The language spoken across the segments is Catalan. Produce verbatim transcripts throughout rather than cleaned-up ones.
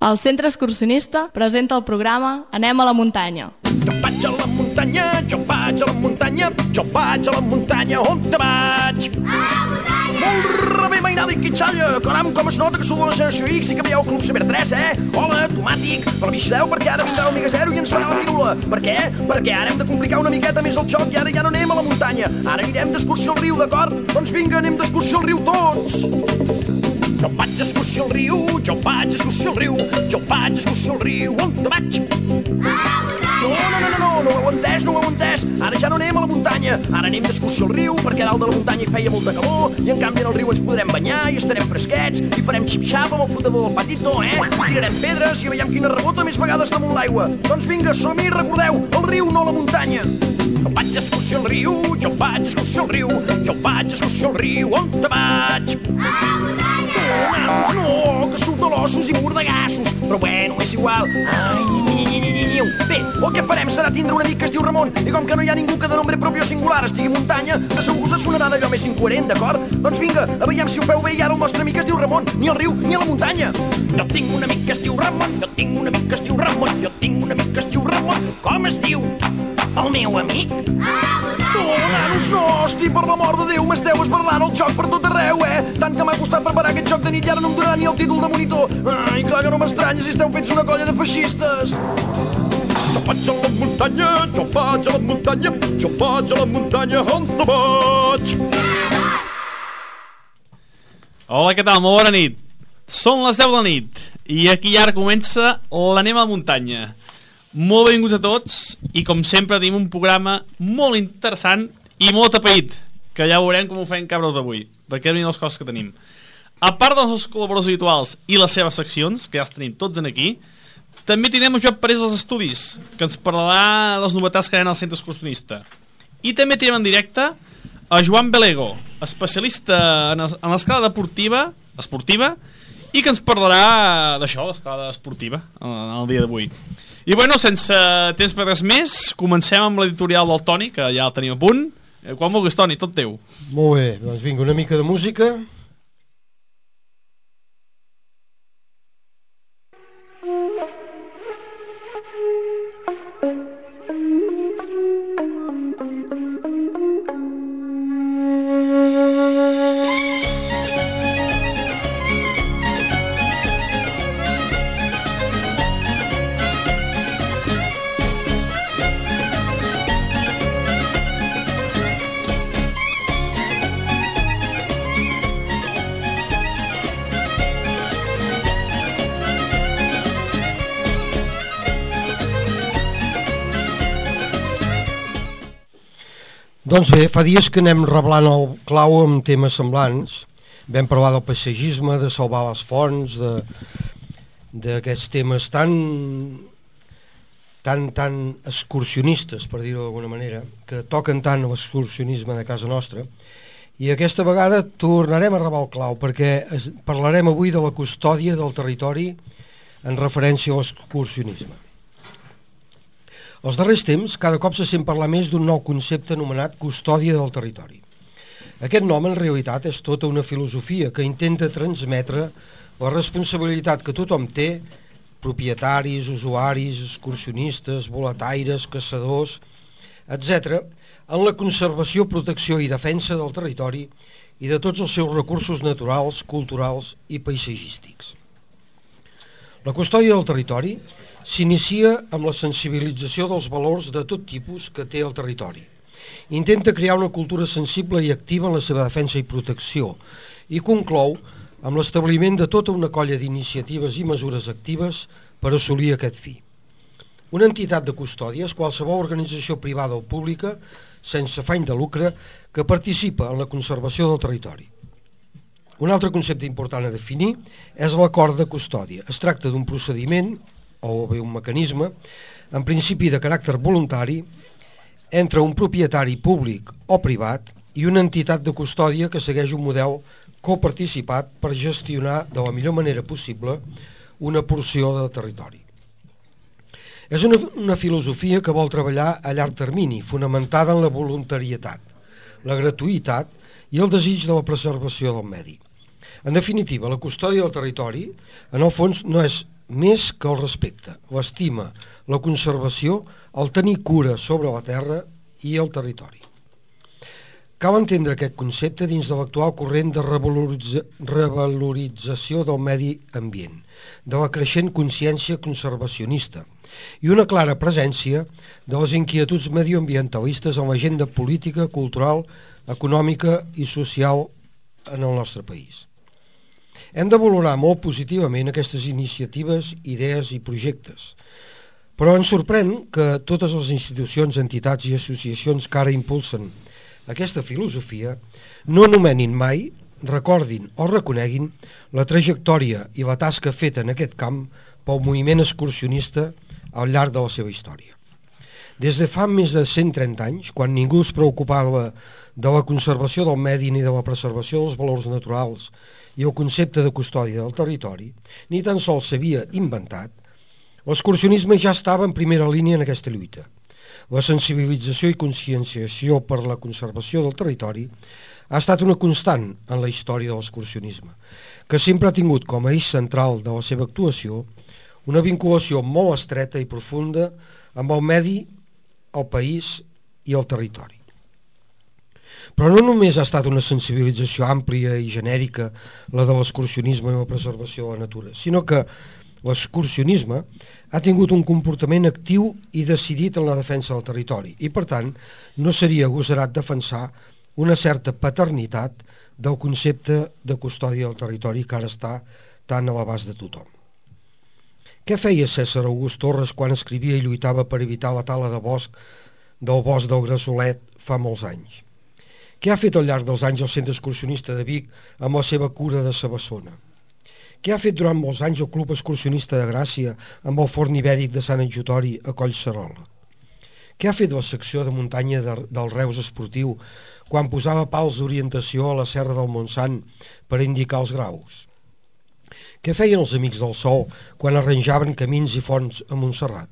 El Centre Excursionista presenta el programa Anem a la muntanya. Jo vaig a la muntanya, jo vaig a la muntanya, jo vaig a la muntanya, on te vaig? A la muntanya! Molt bé, mainada i quitxalla, caram, com es nota que sou de la generació X i que veieu el Club Ciber tres, eh? Hola, tomàtic, però vigileu perquè ara vindrà l'Omega Zero i ens farà la pirula. Per què? Perquè ara hem de complicar una miqueta més el joc i ara ja no anem a la muntanya, ara anirem d'excursió al riu, d'acord? Doncs vinga, anem d'excursió al riu tots! Jo vaig d'excursió al riu, jo vaig d'excursió al riu, jo vaig d'excursió al riu, on te vaig? No, no, no, no, no, no ho heu entès, no ho heu entès. Ara ja no anem a la muntanya, ara anem d'excursió al riu, perquè a dalt de la muntanya hi feia molta calor, i en canvi en el riu ens podrem banyar i estarem fresquets, i farem xip-xap amb el flotador del patito, eh? Tirarem pedres i veiem quina rebota més vegades damunt l'aigua. Doncs vinga, som-hi, recordeu, el riu, no la muntanya. Jo vaig d'excursió al riu, jo vaig d'excursió al riu, jo vaig d'excursió al riu, on te vaig? A la muntanya! No, no, que surt de l'ossos i bordegassos, però bueno, és igual. Ai, nyi, nyi, nyi, nyi, nyi. Bé, el que farem serà tindre un amic que es diu Ramon, i com que no hi ha ningú que de nombre propi o singular estigui a muntanya, de segur us sonarà d'allò més incoherent, d'acord? Doncs vinga, a veiem si ho feu bé i ara el nostre amic es diu Ramon, ni al riu ni a la muntanya. Jo tinc un amic que es diu Ramon, jo tinc un amic que es diu Ramon, jo tinc un amic que es diu Ramon. Com es diu? El meu amic? No, nanos, no, hosti, per l'amor de Déu, m'esteu esbarlant el joc per tot arreu, eh? Tant que m'ha costat preparar aquest joc de nit i ara no em donarà ni el títol de monitor. Ai, clar que no m'estranya si esteu fets una colla de feixistes. Jo vaig a la muntanya, jo vaig a la muntanya, jo vaig a la muntanya, on te vaig? Hola, què tal? Molt bona nit. Són les deu de la nit i aquí ara comença l'Anem a la muntanya. Molt benvinguts a tots i com sempre tenim un programa molt interessant i molt atapeït, que ja veurem com ho fem cabres d'avui, perquè eren les coses que tenim. A part dels nostres col·laboradors habituals i les seves seccions, que ja els tenim tots en aquí, també tindrem en Joan Parés dels Estudis, que ens parlarà de les novetats que hi ha al Centre Excursionista. I també tenim en directe a Joan Belego, especialista en l'escala deportiva, esportiva, i que ens parlarà d'això, l'escala esportiva, en el dia d'avui. I bueno, sense temps per res més, comencem amb l'editorial del Toni, que ja el tenim a punt. Quan vulguis, Toni, tot teu. Molt bé, doncs vinga, una mica de música. Doncs bé, fa dies que anem reblant el clau amb temes semblants. Vam parlar del paisatgisme, de salvar les fonts, d'aquests temes tan, tan, tan excursionistes, per dir-ho d'alguna manera, que toquen tant l'excursionisme de casa nostra. I aquesta vegada tornarem a rebar el clau, perquè parlarem avui de la custòdia del territori en referència a l'excursionisme. Als darrers temps, cada cop se sent parlar més d'un nou concepte anomenat custòdia del territori. Aquest nom, en realitat, és tota una filosofia que intenta transmetre la responsabilitat que tothom té, propietaris, usuaris, excursionistes, boletaires, caçadors, etcètera, en la conservació, protecció i defensa del territori i de tots els seus recursos naturals, culturals i paisatgístics. La custòdia del territori s'inicia amb la sensibilització dels valors de tot tipus que té el territori. Intenta crear una cultura sensible i activa en la seva defensa i protecció i conclou amb l'establiment de tota una colla d'iniciatives i mesures actives per assolir aquest fi. Una entitat de custòdia és qualsevol organització privada o pública sense afany de lucre que participa en la conservació del territori. Un altre concepte important a definir és l'acord de custòdia. Es tracta d'un procediment o bé un mecanisme, en principi de caràcter voluntari, entre un propietari públic o privat i una entitat de custòdia que segueix un model coparticipat per gestionar de la millor manera possible una porció del territori. És una, una filosofia que vol treballar a llarg termini, fonamentada en la voluntarietat, la gratuïtat i el desig de la preservació del medi. En definitiva, la custòdia del territori, en el fons, no és més que el respecte, l'estima, la conservació, el tenir cura sobre la terra i el territori. Cal entendre aquest concepte dins de l'actual corrent de revaloritza, revalorització del medi ambient, de la creixent consciència conservacionista i una clara presència de les inquietuds medioambientalistes en l'agenda política, cultural, econòmica i social en el nostre país. Hem de valorar molt positivament aquestes iniciatives, idees i projectes, però ens sorprèn que totes les institucions, entitats i associacions que ara impulsen aquesta filosofia no anomenin mai, recordin o reconeguin la trajectòria i la tasca feta en aquest camp pel moviment excursionista al llarg de la seva història. Des de fa més de cent trenta anys, quan ningú es preocupava de la conservació del medi ni de la preservació dels valors naturals i el concepte de custòdia del territori, ni tan sols s'havia inventat, l'excursionisme ja estava en primera línia en aquesta lluita. La sensibilització i conscienciació per la conservació del territori ha estat una constant en la història de l'excursionisme, que sempre ha tingut com a eix central de la seva actuació una vinculació molt estreta i profunda amb el medi, el país i el territori. Però no només ha estat una sensibilització àmplia i genèrica la de l'excursionisme i la preservació de la natura, sinó que l'excursionisme ha tingut un comportament actiu i decidit en la defensa del territori i, per tant, no seria agosarat defensar una certa paternitat del concepte de custòdia del territori que ara està tan a l'abast de tothom. Què feia Cèsar August Torres quan escrivia i lluitava per evitar la tala de bosc del bosc del Gressolet fa molts anys? Què ha fet al llarg dels anys el Centre Excursionista de Vic amb la seva cura de Sabassona? Què ha fet durant molts anys el Club Excursionista de Gràcia amb el Forn Ibèric de Sant Anjotori a Collserola? Què ha fet la secció de muntanya de, del Reus Esportiu quan posava pals d'orientació a la Serra del Montsant per indicar els graus? Què feien els Amics del Sol quan arranjaven camins i fonts a Montserrat?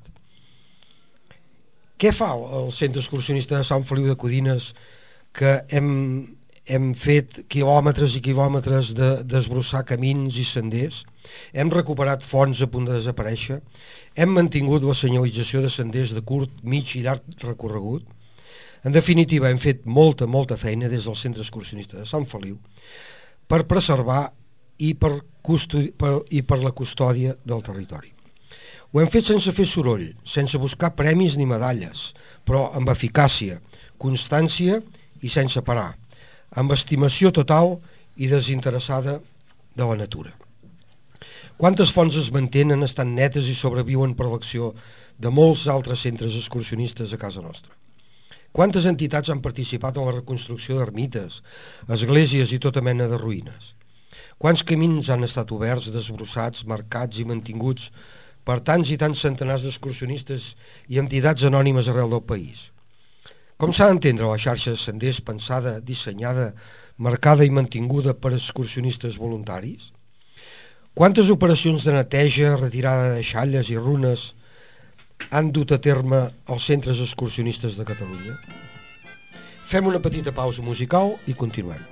Què fa el Centre Excursionista de Sant Feliu de Codines que hem, hem fet quilòmetres i quilòmetres de desbrossar camins i senders? Hem recuperat fonts a punt de desaparèixer? Hem mantingut la senyalització de senders de curt, mig i llarg recorregut? En definitiva, hem fet molta, molta feina des del Centre Excursionista de Sant Feliu per preservar i per, custodi- per, i per la custòdia del territori. Ho hem fet sense fer soroll, sense buscar premis ni medalles, però amb eficàcia, constància i sense parar, amb estimació total i desinteressada de la natura. Quantes fonts es mantenen, estan netes i sobreviuen per l'acció de molts altres centres excursionistes a casa nostra? Quantes entitats han participat en la reconstrucció d'ermites, esglésies i tota mena de ruïnes? Quants camins han estat oberts, desbrossats, marcats i mantinguts per tants i tants centenars d'excursionistes i entitats anònimes arreu del país? Com s'ha d'entendre la xarxa de senders pensada, dissenyada, marcada i mantinguda per excursionistes voluntaris? Quantes operacions de neteja, retirada de xalles i runes han dut a terme els centres excursionistes de Catalunya? Fem una petita pausa musical i continuem.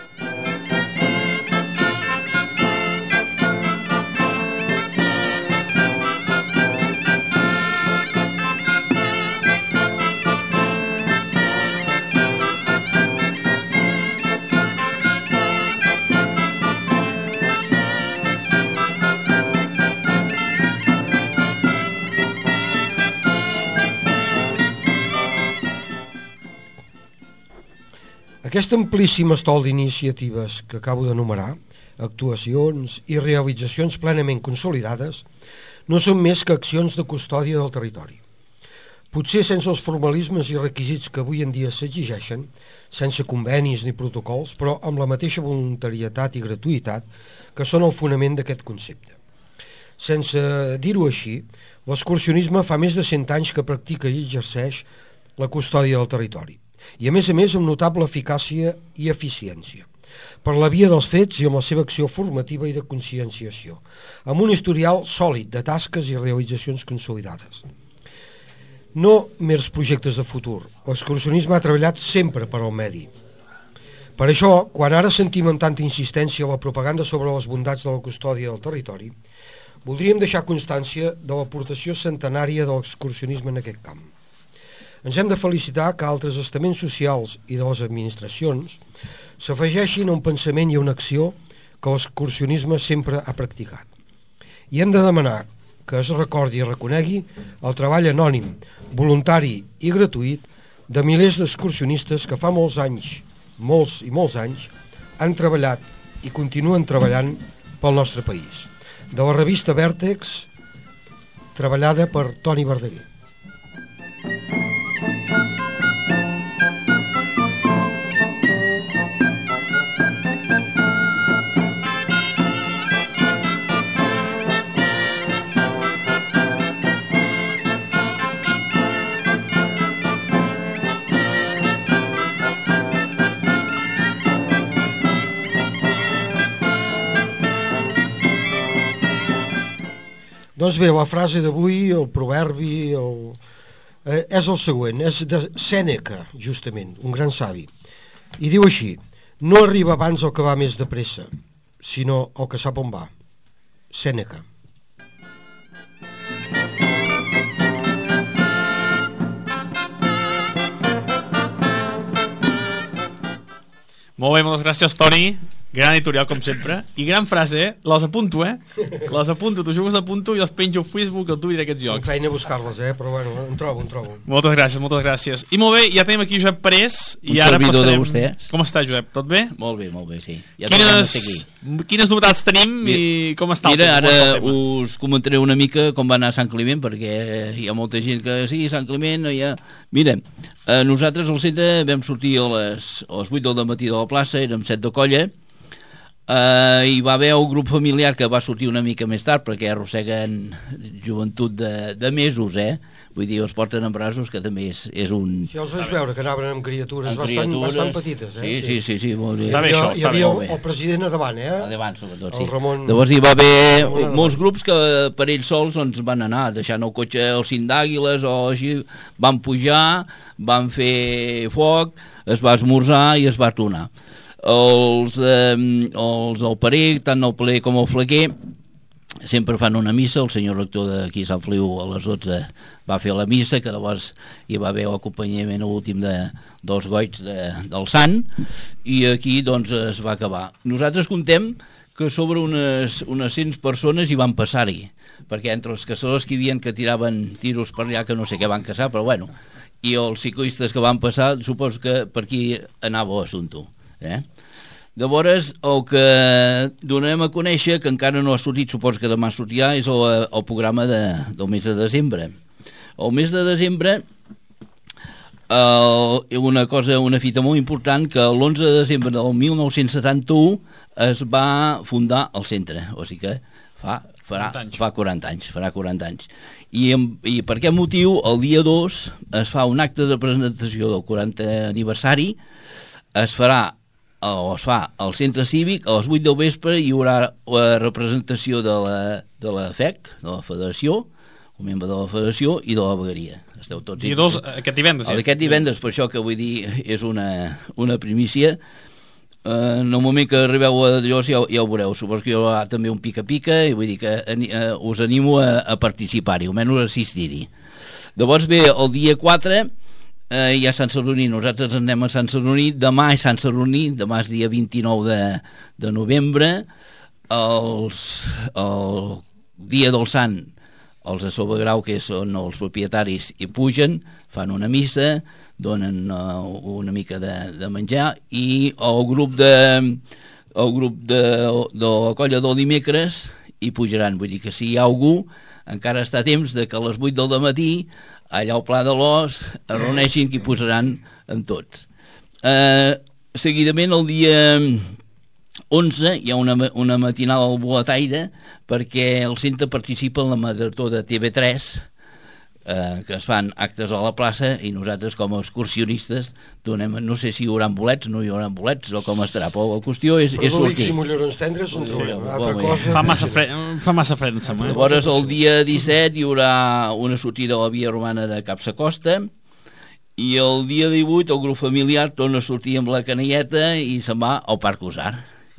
Aquest amplíssim estol d'iniciatives que acabo d'enumerar, actuacions i realitzacions plenament consolidades, no són més que accions de custòdia del territori. Potser sense els formalismes i requisits que avui en dia s'exigeixen, sense convenis ni protocols, però amb la mateixa voluntarietat i gratuïtat que són el fonament d'aquest concepte. Sense dir-ho així, l'excursionisme fa més de cent anys que practica i exerceix la custòdia del territori. I a més a més amb notable eficàcia i eficiència, per la via dels fets i amb la seva acció formativa i de conscienciació, amb un historial sòlid de tasques i realitzacions consolidades. No mers projectes de futur, l'excursionisme ha treballat sempre per al medi. Per això, quan ara sentim amb tanta insistència la propaganda sobre les bondats de la custòdia del territori, voldríem deixar constància de l'aportació centenària de l'excursionisme en aquest camp. Ens hem de felicitar que altres estaments socials i de les administracions s'afegeixin a un pensament i a una acció que l'excursionisme sempre ha practicat. I hem de demanar que es recordi i reconegui el treball anònim, voluntari i gratuït de milers d'excursionistes que fa molts anys, molts i molts anys, han treballat i continuen treballant pel nostre país. De la revista Vèrtex, treballada per Toni Verdaguer. Doncs bé, la frase d'avui, el proverbi, el... Eh, és el següent, és de Sèneca, justament, un gran savi. I diu així: no arriba abans el que va més de pressa, sinó el que sap on va. Sèneca. Molt bé, moltes gràcies, Toni. Gran editorial, com sempre. I gran frase, eh? Les apunto, eh? Les apunto, tu jugues apunto i les penjo a Facebook, al Twitter d'aquests Amb llocs. feina buscar-les, eh? Però bueno, en trobo, en trobo. Moltes gràcies, moltes gràcies. I molt bé, ja tenim aquí Josep Parés. Un I ara servidor passarem... de vostès. Com està, Josep? Tot bé? Molt bé, molt bé, sí. Ja tornem a Quines, ser aquí. quines novetats tenim i com està el Mira, tema? ara us comentaré una mica com va anar Sant Climent, perquè hi ha molta gent que sí, Sant Climent, ja... Mira, eh, nosaltres al centre vam sortir a les, a les vuit del matí de la plaça, érem set de colla. Uh, hi va haver un grup familiar que va sortir una mica més tard perquè arrosseguen joventut de, de mesos, eh? Vull dir, els porten en braços, que també és, és un... Si els vaig veure que anaven amb criatures, amb bastant, criatures. bastant petites, eh? Sí, sí, sí, sí, molt bé. Està bé, Hi, això, hi està havia bé. el, el president a davant, eh? A davant, sobretot, sí. El Ramon... Llavors hi va haver Ramon molts grups que per ells sols doncs, van anar, deixant el cotxe al cim d'Àguiles o així, van pujar, van fer foc, es va esmorzar i es va tornar. Els, eh, els del Parer, tant el Parer com el Flaquer, sempre fan una missa. El senyor rector d'aquí Sant Feliu a les dotze va fer la missa, que llavors hi va haver l'acompanyament últim de, dels goigs de, del sant, i aquí doncs es va acabar. Nosaltres contem que sobre unes, unes cent persones hi van passar-hi, perquè entre els caçadors que hi havia que tiraven tiros per allà, que no sé què van caçar, però bueno, i els ciclistes que van passar, suposo que per aquí anava l'assumpte. Eh? Llavors el que donarem a conèixer, que encara no ha sortit, suposo que demà sortirà, és el, el programa de, del mes de desembre. El mes de desembre el, una cosa, una fita molt important, que l'onze de desembre del mil nou-cents setanta-u es va fundar el centre, o sigui que fa, farà, fa quaranta anys, farà quaranta anys. I, I per aquest motiu el dia dos es fa un acte de presentació del quarantè aniversari, es farà o es fa al centre cívic a les vuit del vespre. Hi haurà la representació de la, de la F E C, de la federació, un membre de la federació i de la vegueria. Esteu tots I dos aquest divendres, sí? Aquest divendres, per això que vull dir és una, una primícia. Uh, en el moment que arribeu a Llavors ja, ja ho veureu. Suposo que hi haurà també un pica-pica i vull dir que uh, us animo a, a participar-hi, almenys a assistir-hi. Llavors ve el dia quatre. Uh, hi ha Sant Sadurní, nosaltres anem a Sant Sadurní, demà és Sant Sadurní, demà és dia vint-i-nou de, de novembre, els, el dia del Sant, els de Sobegrau, que són els propietaris, hi pugen, fan una missa, donen uh, una mica de, de menjar, i el grup de el grup de, de la colla del dimecres hi pujaran. Vull dir que si hi ha algú, encara està a temps de que a les vuit del matí allà al Pla de l'Os es reuneixin, que hi posaran amb tots. Eh, seguidament el dia onze hi ha una, una matinal al Boletaire, perquè el centre participa en la marató de T V tres, eh, que es fan actes a la plaça, i nosaltres com a excursionistes donem, no sé si hi haurà bolets, no hi haurà bolets o com estarà, però la qüestió és, és sortir. I mullerons tendres en trobem. Sí, fa massa fred, fa massa fred, em sembla. Llavors el dia disset hi haurà una sortida a la via romana de Capsacosta, i el dia divuit el grup familiar torna a sortir amb la canelleta i se'n va al Parc Usar,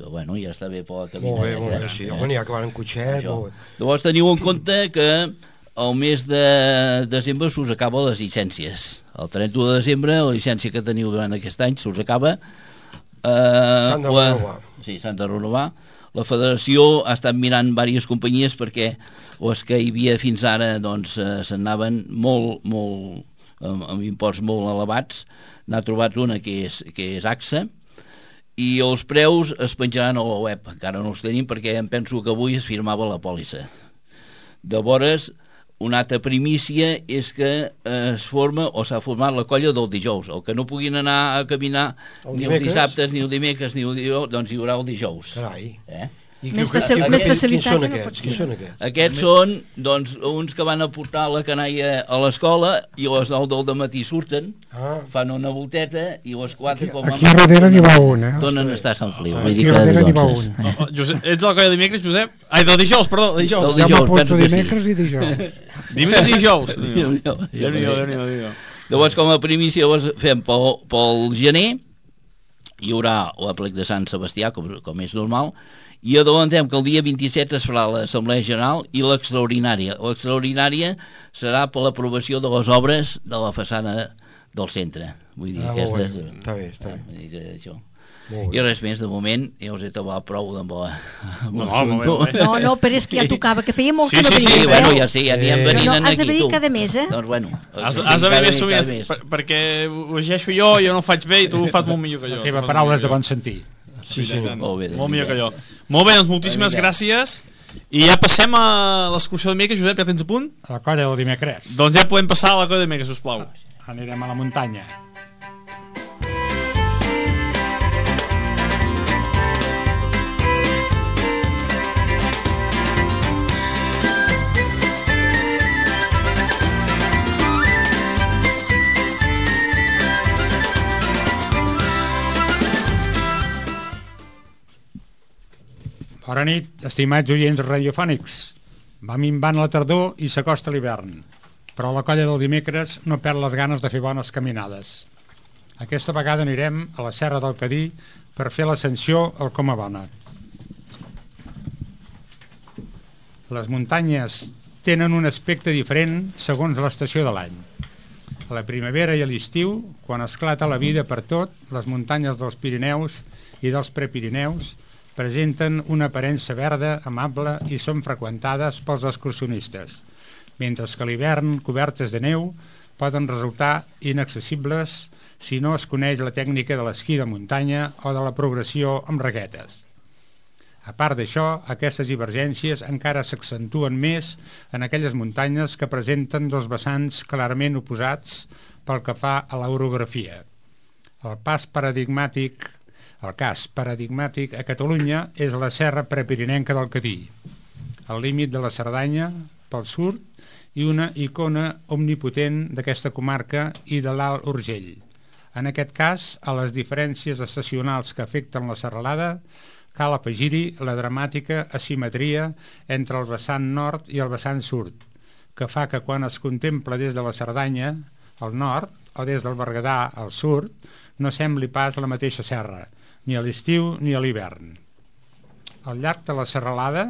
que bueno, ja està bé per la caminada. Molt bé, molt bé, sí. Home, n'hi ha que van en cotxet, molt bé. Llavors teniu en compte que el mes de desembre s'us acaba les llicències. El trenta-u de desembre, la llicència que teniu durant aquest any s'us acaba. Eh, S'han de renovar. Sí, s'han de renovar. La federació ha estat mirant diverses companyies perquè les que hi havia fins ara doncs, eh, s'anaven molt, molt, amb, amb imports molt elevats. N'ha trobat una que és, que és A X A, i els preus es penjaran a la web. Encara no els tenim perquè em penso que avui es firmava la pòlissa. Llavors, una altra primícia és que es forma o s'ha format la colla del dijous. El que no puguin anar a caminar el ni dimecres. els dissabtes, ni el dimecres, ni el dijous, doncs hi haurà el dijous. Carai. Eh? I Més que- facil- que- més que- facilitat Quins són ja no aquests? pot Quins ser. són aquests? Aquests són doncs, uns que van a portar la canalla a l'escola i a les nou del dematí surten, Ah. fan una volteta i a les quatre com a Aquí a darrere n'hi va un, eh? tornen a estar a Sant Feliu. Ah, Vull dir Aquí a que, darrere n'hi va doncs, un. Oh, oh, Josep, ets de la colla de dimecres, Josep? Ai, del dijous, perdó, del dijous. Del Jo dijous, m'apunto penso que sí. dimecres i dijous. Dimecres i dijous. Déu-n'hi-do, Déu-n'hi-do, Déu-n'hi-do, Déu-n'hi-do. Llavors, com a primícia ho fem pel, pel gener, hi haurà l'aplec de Sant Sebastià, com, com és normal, i adontem que el dia vint-i-set es farà l'Assemblea General i l'extraordinària. L'extraordinària serà per l'aprovació de les obres de la façana del centre. Vull dir, Ah, molt aquestes... bé. Està bé, està bé. Vull dir que això... Molt I bé. res més, de moment, ja us he trobat prou amb la... amb No, l'assumpte. molt bé, molt bé. No, no, però és que ja tocava, que feia molt Sí, que no sí, sí, venies, Sí, eh? bueno, ja sé, ja n'hi Eh. venint No, no, has de aquí, venir tu. cada mes, eh? Doncs bueno... Has, sí, has de venir cada més sovint, cada mes. per, perquè ho llegeixo jo, jo no ho faig bé i tu ho fas molt millor que jo. La Tu teva fas paraula molt és de millor bon sentir. Sí, sí. Molt bé, doncs, Molt millor que vinga. jo. Molt bé, doncs moltíssimes Vinga. gràcies. I ja passem a l'excursió de dimecres, Josep, ja tens a punt? A la colla del dimecres. Doncs ja podem passar a la colla de dimecres, sisplau. Anirem a la muntanya. Bona nit, estimats oients radiofònics. Va minvant la tardor i s'acosta l'hivern, però la colla del dimecres no perd les ganes de fer bones caminades. Aquesta vegada anirem a la Serra del Cadí per fer l'ascensió al Comabona. Les muntanyes tenen un aspecte diferent segons l'estació de l'any. A la primavera i a l'estiu, quan esclata la vida per tot, les muntanyes dels Pirineus i dels Prepirineus presenten una aparença verda, amable i són freqüentades pels excursionistes, mentre que a l'hivern, cobertes de neu, poden resultar inaccessibles si no es coneix la tècnica de l'esquí de muntanya o de la progressió amb raquetes. A part d'això, aquestes divergències encara s'accentuen més en aquelles muntanyes que presenten dos vessants clarament oposats pel que fa a l'orografia. El pas paradigmàtic, el cas paradigmàtic a Catalunya és la Serra Prepirinenca del Cadí, el límit de la Cerdanya pel sud i una icona omnipotent d'aquesta comarca i de l'Alt Urgell. En aquest cas, a les diferències estacionals que afecten la serralada, cal afegir-hi la dramàtica asimetria entre el vessant nord i el vessant sud, que fa que quan es contempla des de la Cerdanya, al nord, o des del Berguedà, al sud, no sembli pas la mateixa serra, ni a l'estiu ni a l'hivern. Al llarg de la serralada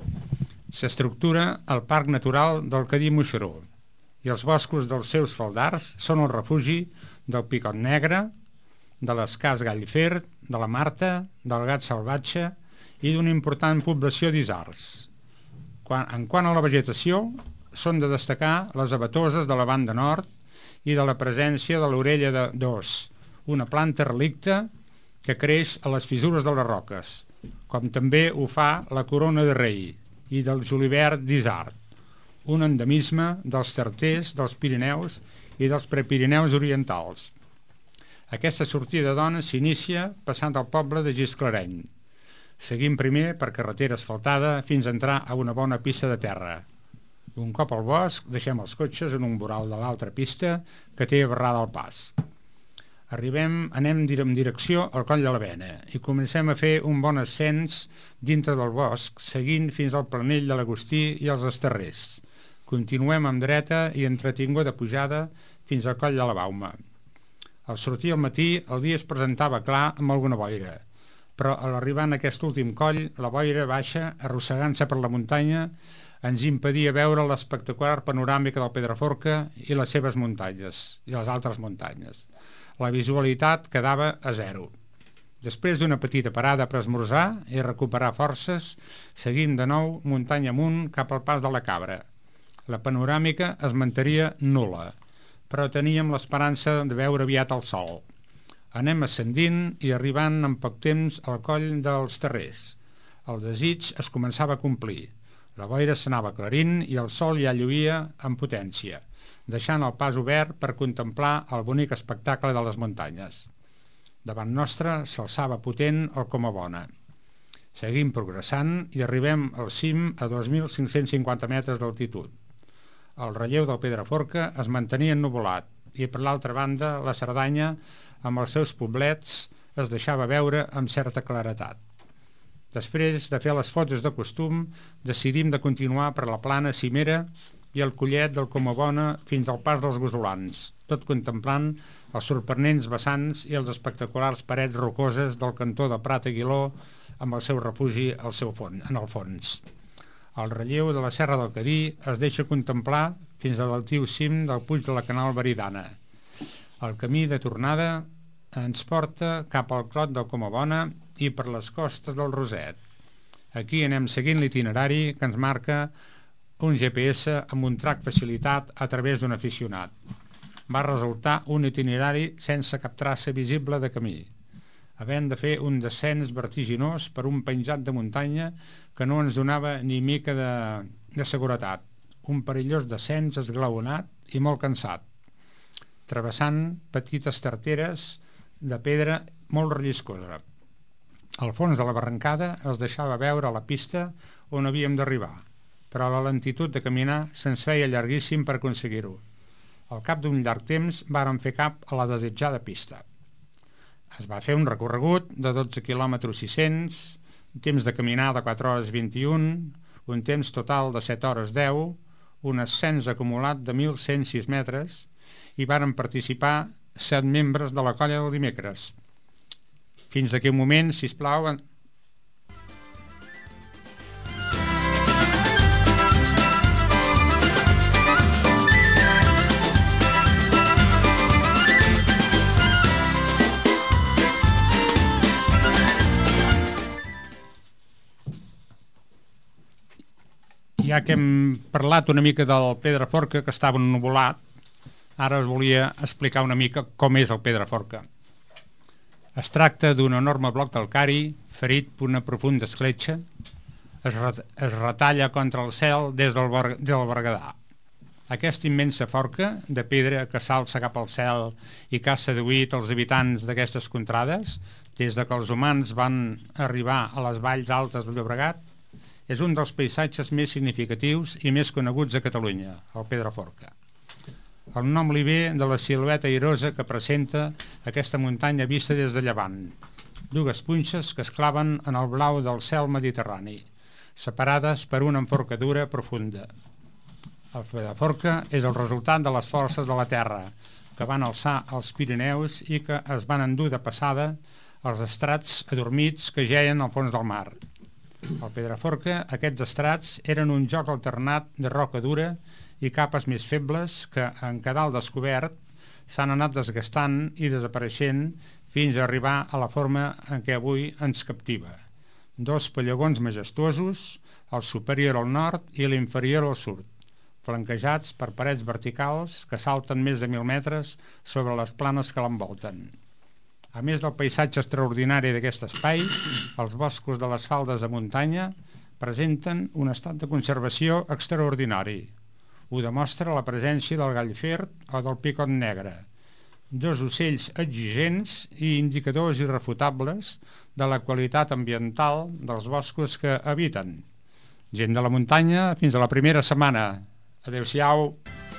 s'estructura el Parc Natural del Cadí-Moixeró i els boscos dels seus faldars són el refugi del picot negre, de l'escàs gallfer, de la marta, del gat salvatge i d'una important població d'isards. Quan, en quant a la vegetació, són de destacar les abatoses de la banda nord i de la presència de l'orella d'os, una planta relicte que creix a les fissures de les roques, com també ho fa la corona de rei i del julivert d'Isard, un endemisme dels Tarters, dels Pirineus i dels Prepirineus orientals. Aquesta sortida de dones s'inicia passant al poble de Gisclareny, seguint primer per carretera asfaltada fins a entrar a una bona pista de terra. Un cop al bosc, deixem els cotxes en un voral de l'altra pista que té barrada al pas. Arribem, anem en direcció al Coll de la Bena i comencem a fer un bon ascens dintre del bosc, seguint fins al planell de l'Agustí i els Esterrers. Continuem amb dreta i entretinguda pujada fins al Coll de la Bauma. Al sortir al matí, el dia es presentava clar amb alguna boira. però a l'arribar en aquest últim coll, la boira baixa, arrossegant-se per la muntanya, ens impedia veure l'espectacular panoràmica del Pedraforca i les seves muntanyes, i les altres muntanyes. La visualitat quedava a zero. Després d'una petita parada per esmorzar i recuperar forces, seguim de nou muntanya amunt cap al Pas de la Cabra. La panoràmica es mantenia nul·la, però teníem l'esperança de veure aviat el sol. Anem ascendint i arribant en poc temps al coll dels Terrers. El desig es començava a complir. La boira s'anava aclarint i el sol ja lluïa amb potència, deixant el pas obert per contemplar el bonic espectacle de les muntanyes. Davant nostre s'alçava potent el Comabona. Seguim progressant i arribem al cim a dos mil cinc-cents cinquanta metres d'altitud. El relleu del Pedraforca es mantenia ennuvolat i, per l'altra banda, la Cerdanya, amb els seus poblets, es deixava veure amb certa claretat. Després de fer les fotos de costum, decidim de continuar per la plana cimera i el collet del Comabona fins al Pas dels Gosolans, tot contemplant els sorprenents vessants i els espectaculars parets rocoses del cantó de Prat Aguiló amb el seu refugi al seu fons, en el fons. El relleu de la Serra del Cadí es deixa contemplar fins a l'altiu cim del Puig de la Canal Veridana. El camí de tornada ens porta cap al Clot del Comabona i per les costes del Roset. Aquí anem seguint l'itinerari que ens marca un G P S amb un track facilitat a través d'un aficionat. Va resultar un itinerari sense cap traça visible de camí, havent de fer un descens vertiginós per un penjat de muntanya que no ens donava ni mica de, de seguretat, un perillós descens esglaonat i molt cansat, travessant petites tarteres de pedra molt relliscosa. Al fons de la barrancada es deixava veure la pista on havíem d'arribar, però la lentitud de caminar se'ns feia llarguíssim per aconseguir-ho. Al cap d'un llarg temps vàrem fer cap a la desitjada pista. Es va fer un recorregut de dotze quilòmetres sis-cents, un temps de caminar de quatre hores vint-i-un, un temps total de set hores deu, un ascens acumulat de mil cent sis metres, i varen participar set membres de la colla del dimecres. Fins d'aquí un moment, sisplau... En... Ja que hem parlat una mica del Pedraforca, que estava ennuvolat, ara us volia explicar una mica com és el Pedraforca. Es tracta d'un enorme bloc calcari ferit per una profunda escletxa. Es, ret es retalla contra el cel des del, Ber del Berguedà. Aquesta immensa forca de pedra que s'alça cap al cel i que ha seduït els habitants d'aquestes contrades des de que els humans van arribar a les valls altes del Llobregat, és un dels paisatges més significatius i més coneguts a Catalunya, el Pedraforca. El nom li ve de la silueta airosa que presenta aquesta muntanya vista des de llevant, dues punxes que es claven en el blau del cel mediterrani, separades per una enforcadura profunda. El Pedraforca és el resultat de les forces de la terra que van alçar els Pirineus i que es van endur de passada als estrats adormits que geien al fons del mar. Al Pedraforca, aquests estrats eren un joc alternat de roca dura i capes més febles que, en quedar al descobert, s'han anat desgastant i desapareixent fins a arribar a la forma en què avui ens captiva. Dos pallagons majestuosos, el superior al nord i l'inferior al sud, flanquejats per parets verticals que salten més de mil metres sobre les planes que l'envolten. A més del paisatge extraordinari d'aquest espai, els boscos de les faldes de muntanya presenten un estat de conservació extraordinari. Ho demostra la presència del gall fert o del picot negre, dos ocells exigents i indicadors irrefutables de la qualitat ambiental dels boscos que habiten. Gent de la muntanya, fins a la primera setmana. Adéu-siau.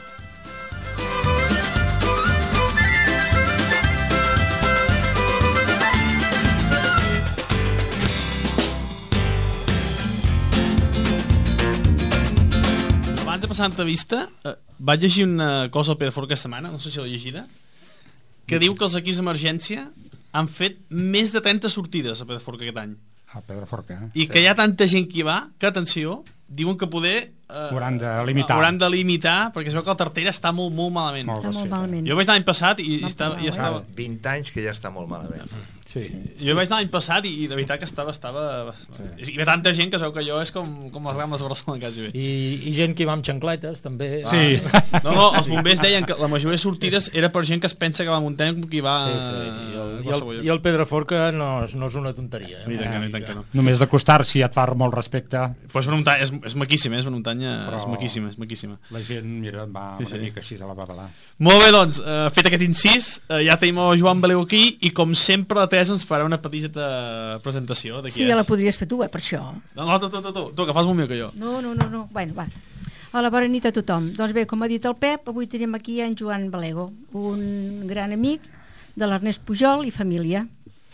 Abans de passar l'entrevista, eh, vaig llegir una cosa al Pedraforca aquesta setmana, no sé si l'he llegida, que diu que els equips d'emergència han fet més de trenta sortides a Pedraforca aquest any. A Pedraforca, eh? I que hi ha tanta gent que hi va, que atenció, diuen que poder... Eh, hauran de limitar. Hauran de limitar, perquè es veu que el Tartera està molt, molt malament. Molt Està molt malament. Jo vaig anar l'any passat i, i, No, estava, i però, estava... vint anys que ja està molt malament. Sí. Jo vaig anar l'any passat i, i de veritat que estava... estava... Sí. Hi ha tanta gent que es veu que allò és com, com les rames de Barcelona, quasi bé. I, i gent que hi va amb xancletes, també. Sí. No, no, els bombers deien que la majoria de sortides era per gent que es pensa que va a muntanya com que hi va... Sí, sí. I el, i el, qualsevol lloc. i el Pedraforca no, és- no és una tonteria. I Eh? tant que no, i tant que no. Només d'acostar-s'hi et fa molt respecte. Però és una muntanya, és, és maquíssima, és una muntanya, Però- és maquíssima, és maquíssima. La gent, mira, va Sí, una sí. mica així a la babalà. Molt bé, doncs, eh, fet aquest incís, eh, ja tenim el Joan Baleu aquí i com sempre la Teresa ens farà una petita presentació de qui Sí, és. ja la podries fer tu, eh, per això. No, no, tu, tu, tu, tu, tu, que fas molt millor que jo. No, no, no, no. Bueno, va. Hola, bona nit a tothom. Doncs bé, com ha dit el Pep, avui tenim aquí en Joan Balego, un gran amic de l'Ernest Pujol i família.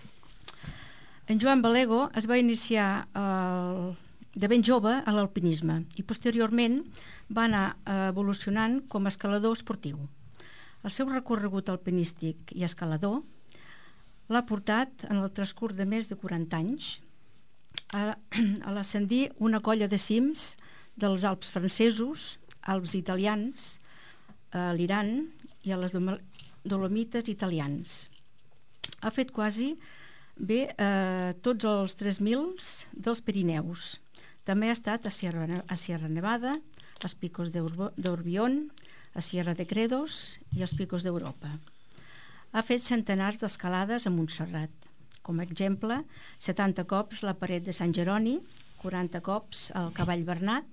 En Joan Balego es va iniciar el, de ben jove a l'alpinisme i posteriorment va anar eh, evolucionant com a escalador esportiu. El seu recorregut alpinístic i escalador l'ha portat en el transcurs de més de quaranta anys a, a l'ascendir una colla de cims dels Alps francesos, Alps italians, a l'Iran i a les Dolo- Dolomites italians. Ha fet quasi bé eh, tots els tres mil dels Pirineus. També ha estat a Sierra, Ne- a Sierra Nevada, als Picos d'Urbo- d'Orbión, a Sierra de Credos i als Picos d'Europa. Ha fet centenars d'escalades a Montserrat. Com a exemple, setanta cops la paret de Sant Jeroni, quaranta cops el Cavall Bernat.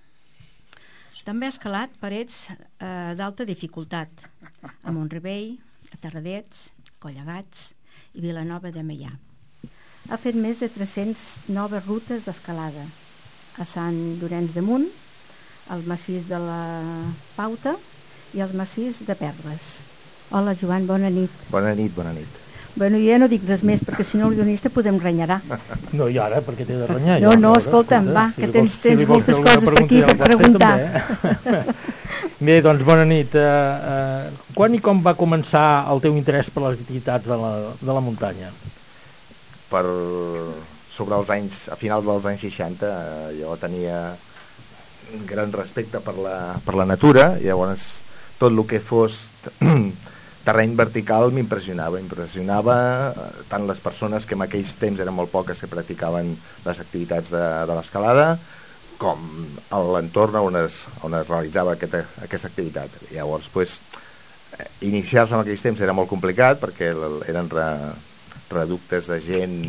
També ha escalat parets eh, d'alta dificultat, a Montrevell, a Terradets, Collegats i Vilanova de Meià. Ha fet més de tres-centes noves rutes d'escalada, a Sant Llorenç de Munt, al massís de la Pauta i als massís de Perles. Hola, Joan, bona nit. Bona nit, bona nit. Bueno, jo ja no dic res més, perquè si no el guionista podem renyarà. No, i ara, perquè t'he de renyar. No, jo, no, ara, escolta'm, va, si que li tens- vols- tens li vols fer moltes alguna coses per aquí pregunta, ja per la pots fer, preguntar. també, eh? Bé, doncs bona nit. Uh, uh, quan i com va començar el teu interès per les activitats de la, de la muntanya? Per, sobre els anys, a final dels anys seixanta, eh, jo tenia un gran respecte per la, per la natura, i llavors tot el que fos terreny vertical m'impressionava, impressionava eh, tant les persones que en aquells temps eren molt poques que practicaven les activitats de, de l'escalada, com l'entorn on es, on es realitzava aquesta, aquesta activitat. Llavors, pues, iniciar-se en aquells temps era molt complicat perquè eren re, reductes de gent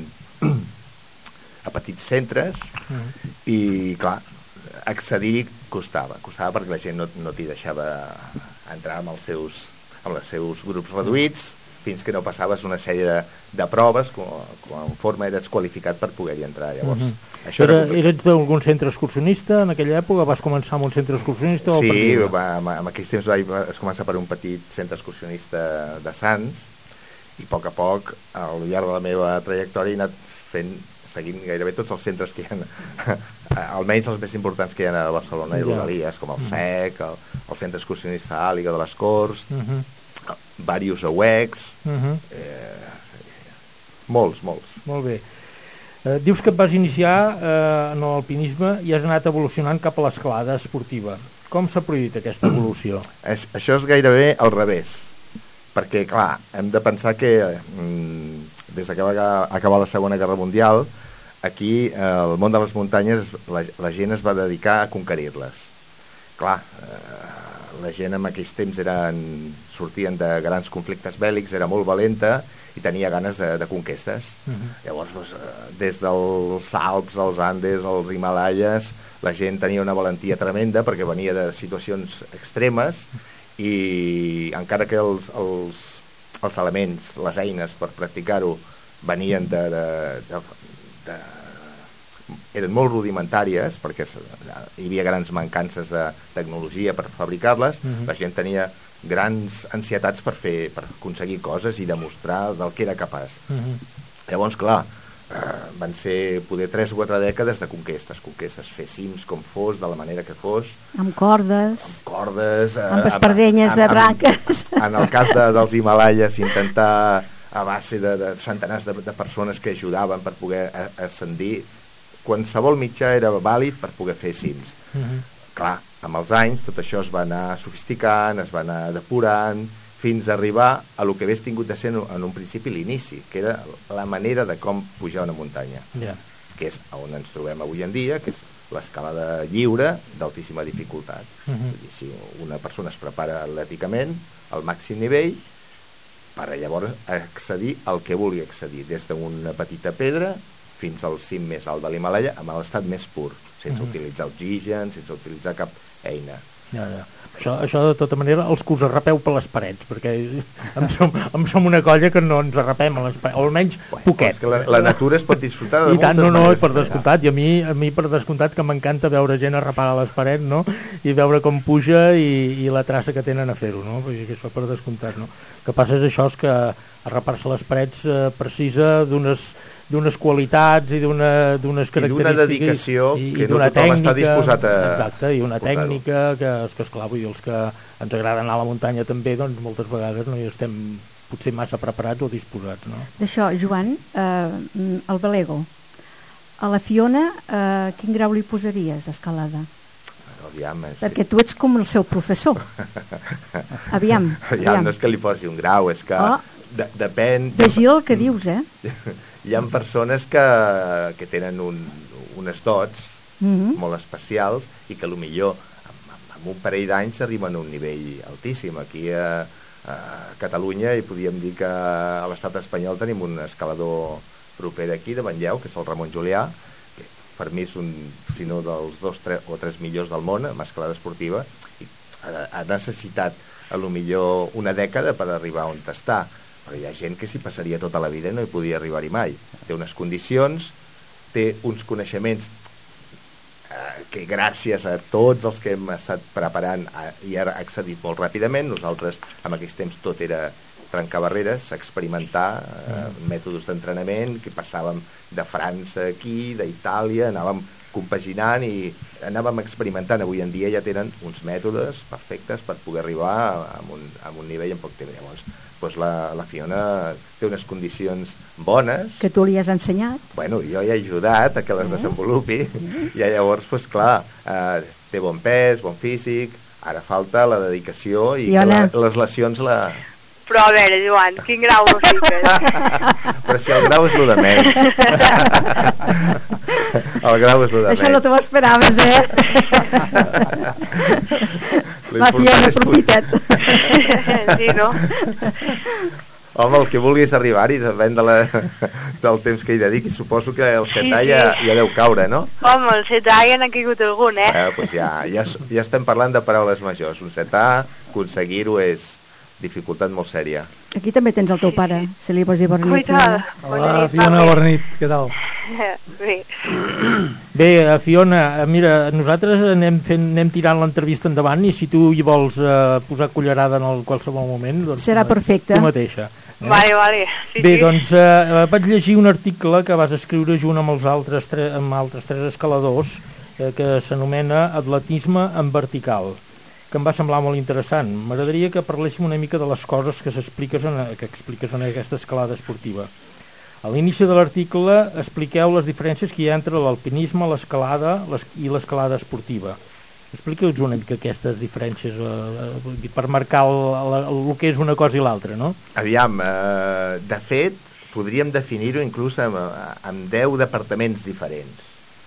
a petits centres mm. i, clar, accedir costava, costava perquè la gent no, no t'hi deixava entrar amb els seus, amb els seus grups reduïts fins que no passaves una sèrie de, de proves com, com en forma eres qualificat per poder-hi entrar. Llavors, mm-hmm. això era, era Eres d'algun centre excursionista en aquella època? Vas començar amb un centre excursionista? Sí, o per lliure? va, en aquells temps vaig es començar per un petit centre excursionista de Sants i a poc a poc, al llarg de la meva trajectòria, he anat fent, seguint gairebé tots els centres que hi ha, almenys els més importants que hi ha a Barcelona i Ja. rodalies, com el S E C, el, el centre excursionista Àliga de les Corts, Uh-huh. varios a U E Cs, Uh-huh. eh, molts, molts. Molt bé. Eh, dius que et vas iniciar eh, en l'alpinisme i has anat evolucionant cap a l'escalada esportiva. Com s'ha produït aquesta evolució? Es, això és gairebé al revés, perquè, clar, hem de pensar que mm, des que va acabar la Segona Guerra Mundial, aquí eh, el món de les muntanyes, la, la gent es va dedicar a conquerir-les. Clar, eh, la gent en aquells temps eren, sortien de grans conflictes bèl·lics, era molt valenta i tenia ganes de, de conquestes. Uh-huh. Llavors, doncs, des dels Alps, als Andes, als Himalaies, la gent tenia una valentia tremenda perquè venia de situacions extremes i encara que els, els, els elements, les eines per practicar-ho venien de, de, de, de eren molt rudimentàries perquè hi havia grans mancances de tecnologia per fabricar-les, uh-huh. La gent tenia grans ansietats per fer, per aconseguir coses i demostrar del que era capaç. Uh-huh. Llavors, clar, eh, van ser poder tres o quatre dècades de conquestes, conquestes, fer cims com fos, de la manera que fos, Amb cordes, amb cordes, eh, amb espardenyes de branques. En el cas de, dels Himalaies, intentar a base de, de centenars de, de persones que ajudaven per poder ascendir. Qualsevol mitjà era vàlid per poder fer cims. Uh-huh. Clar, amb els anys tot això es va anar sofisticant, es va anar depurant, fins a arribar a lo que hagués tingut de ser en un principi l'inici, que era la manera de com pujar una muntanya, yeah. que és on ens trobem avui en dia, que és l'escalada lliure d'altíssima dificultat. Uh-huh. Vull dir, si una persona es prepara atlèticament al màxim nivell, per llavors accedir al que vulgui accedir, des d'una petita pedra fins al cim més alt de l'Himàlaia, amb l'estat més pur, sense uh-huh. utilitzar oxigen, sense utilitzar cap eina. Ja, ja. Això, això de tota manera els que us arrapeu per les parets, perquè em som, em som una colla que no ens arrapem a les parets, o almenys bueno, poquet. És que la, la natura es pot disfrutar de I tant, moltes no, no, maneres. per descomptat, i a mi, a mi per descomptat que m'encanta veure gent arrapar a les parets, no? I veure com puja i, i la traça que tenen a fer-ho, no? Perquè això per descomptat, no? El que passa és això, és que arrapar-se a les parets eh, precisa d'unes d'unes qualitats i d'unes característiques. I d'una dedicació i, que i no tothom està disposat a... Exacte, i una tècnica que, que esclar, vull dir, els que ens agrada anar a la muntanya també, doncs moltes vegades no hi estem potser massa preparats o disposats, no? D'això, Joan, eh, el Balego, a la Fiona, eh, quin grau li posaries d'escalada? Aviam, és... Perquè tu ets com el seu professor. Aviam, aviam. aviam. No és que li posi un grau, és que oh. de, depèn... Vigila el que dius, eh? Hi ha persones que, que tenen un, unes dots mm-hmm. molt especials i que potser amb, amb un parell d'anys arriben a un nivell altíssim. Aquí a, a Catalunya i podríem dir que a l'estat espanyol tenim un escalador proper d'aquí, de Manlleu, que és el Ramon Julià, que per mi és un, si no dels dos tres, o tres millors del món en escalada esportiva, i ha, ha necessitat a lo millor una dècada per arribar on està. Però hi ha gent que s'hi passaria tota la vida i no hi podia arribar-hi mai. Té unes condicions, té uns coneixements eh, que gràcies a tots els que hem estat preparant eh, i ha accedit molt ràpidament. Nosaltres en aquells temps tot era trencar barreres, experimentar eh, mètodes d'entrenament, que passàvem de França aquí, d'Itàlia, anàvem compaginant i anàvem experimentant. Avui en dia ja tenen uns mètodes perfectes per poder arribar a un, a un nivell en poc temps. Llavors, doncs la, la Fiona té unes condicions bones. Que tu li has ensenyat. Bueno, jo hi he ajudat a que les desenvolupi i llavors, doncs clar, eh, té bon pes, bon físic, ara falta la dedicació i que la, les lesions la... Però a veure, Joan, quin grau ho fiques? Però si el grau és el de menys. El grau és el de menys. Això no t'ho esperaves, eh? Va, Fiona, aprofita't. Sí, no? Home, el que vulguis arribar-hi depèn de la, del temps que hi dediqui. Suposo que el setà sí, sí. ja, ja deu caure, no? Home, el setà ja n'ha caigut algun, eh? Eh, doncs ja, ja, ja estem parlant de paraules majors. Un setà, aconseguir-ho és dificultat molt sèria. Aquí també tens el teu pare, si li vols dir bona nit. Hola, Fiona, bona nit, què tal? Bé. Bé, Fiona, mira, nosaltres anem, fent, anem tirant l'entrevista endavant i si tu hi vols uh, posar cullerada en el qualsevol moment, doncs... Serà perfecte. Tu mateixa. Eh? Vale, vale. Sí, Bé, sí. doncs uh, vaig llegir un article que vas escriure junt amb els altres, tre amb altres tres escaladors eh, que s'anomena Atletisme en vertical, que em va semblar molt interessant. M'agradaria que parléssim una mica de les coses que s'expliques en, que expliques en aquesta escalada esportiva. A l'inici de l'article expliqueu les diferències que hi ha entre l'alpinisme, l'escalada i l'escalada esportiva. Expliqueu-nos una mica aquestes diferències eh, per marcar el, el, el que és una cosa i l'altra, no? Aviam, eh, de fet, podríem definir-ho inclús amb, amb deu departaments diferents.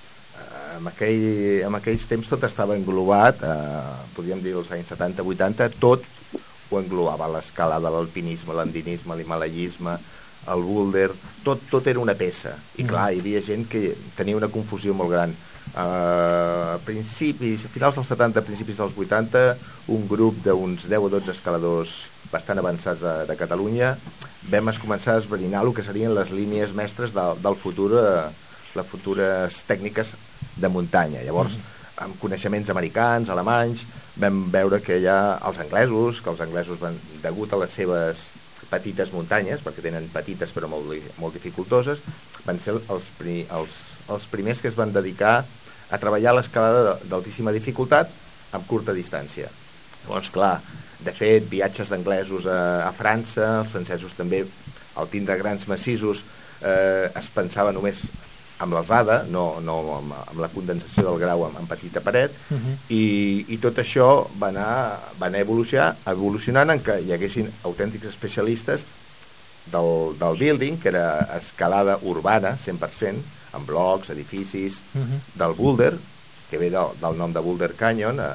En, aquell, en aquells temps tot estava englobat, eh, podríem dir als anys setanta vuitanta, tot ho englobava, l'escalada, l'alpinisme, l'andinisme, l'himalaiisme, el boulder, tot, tot era una peça. I clar, hi havia gent que tenia una confusió molt gran. Eh, a principis, a finals dels setanta, principis dels vuitanta, un grup d'uns deu o dotze escaladors bastant avançats de, de Catalunya vam començar a esbrinar el que serien les línies mestres de, del futur, eh, les futures tècniques de muntanya. Llavors, amb coneixements americans, alemanys, vam veure que hi ha els anglesos, que els anglesos van, degut a les seves petites muntanyes, perquè tenen petites però molt, molt dificultoses, van ser els, els, els primers que es van dedicar a treballar l'escalada d'altíssima dificultat amb curta distància. Llavors, clar, de fet, viatges d'anglesos a, a França, els francesos també al tindre grans massissos eh, es pensava només amb l'alçada, no, no amb, amb la condensació del grau en, en petita paret, uh -huh. i, i tot això va anar, va anar evolucionar, evolucionant en què hi haguessin autèntics especialistes del, del building, que era escalada urbana, cent per cent, amb blocs, edificis, uh -huh. del boulder, que ve del, del nom de Boulder Canyon, a,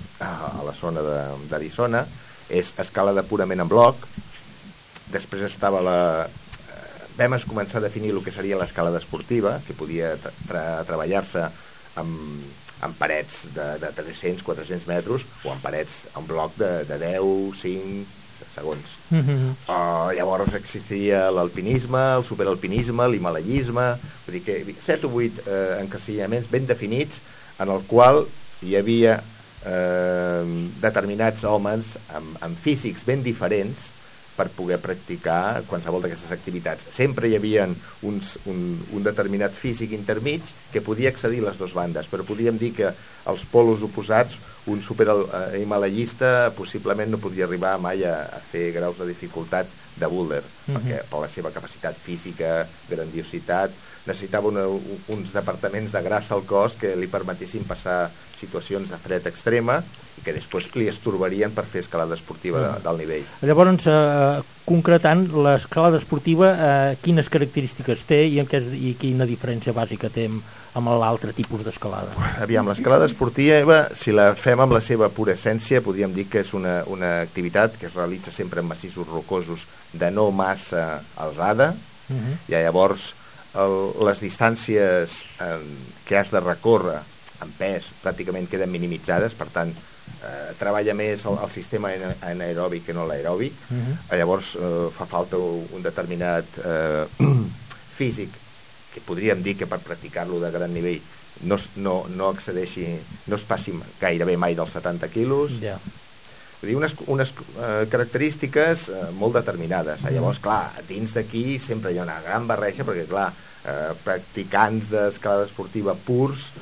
a la zona d'Arizona, és escalada purament en bloc. Després estava la... Vam començar a definir el que seria l'escalada esportiva, que podia tra tra treballar-se amb, amb parets de, de tres-cents a quatre-cents metres o amb parets, en bloc de, de deu, cinc segons. Mm -hmm. uh, llavors existia l'alpinisme, el superalpinisme, l'himalayisme, vull dir que set o vuit eh, encasillaments ben definits en el qual hi havia eh, determinats homes amb, amb físics ben diferents per poder practicar qualsevol d'aquestes activitats. Sempre hi havia uns, un, un determinat físic intermig que podia accedir a les dues bandes, però podríem dir que els polos oposats, un superhimalayista possiblement no podia arribar mai a, a fer graus de dificultat de boulder, uh -huh. perquè per la seva capacitat física, grandiositat, necessitava una, uns departaments de grassa al cos que li permetessin passar situacions de fred extrema i que després li estorbarien per fer escalada esportiva uh -huh. de, del nivell. Llavors, eh, concretant, l'escalada esportiva, eh, quines característiques té i, en què, i quina diferència bàsica té amb, amb l'altre tipus d'escalada? Aviam, l'escalada esportiva, si la fem amb la seva pura essència, podríem dir que és una, una activitat que es realitza sempre en massissos rocosos de no massa alçada, uh -huh. i llavors el, les distàncies eh, que has de recórrer en pes pràcticament queden minimitzades, per tant, eh, treballa més el, el sistema anaeròbic que no l'aeròbic, uh -huh. llavors eh, fa falta un determinat eh, físic que podríem dir que per practicar-lo de gran nivell no, no, no accedeixi, no es passi gairebé mai dels setanta quilos. Yeah. Vull dir, unes, unes uh, característiques uh, molt determinades. Mm. Llavors, clar, dins d'aquí sempre hi ha una gran barreja, perquè, clar, uh, practicants d'escalada esportiva purs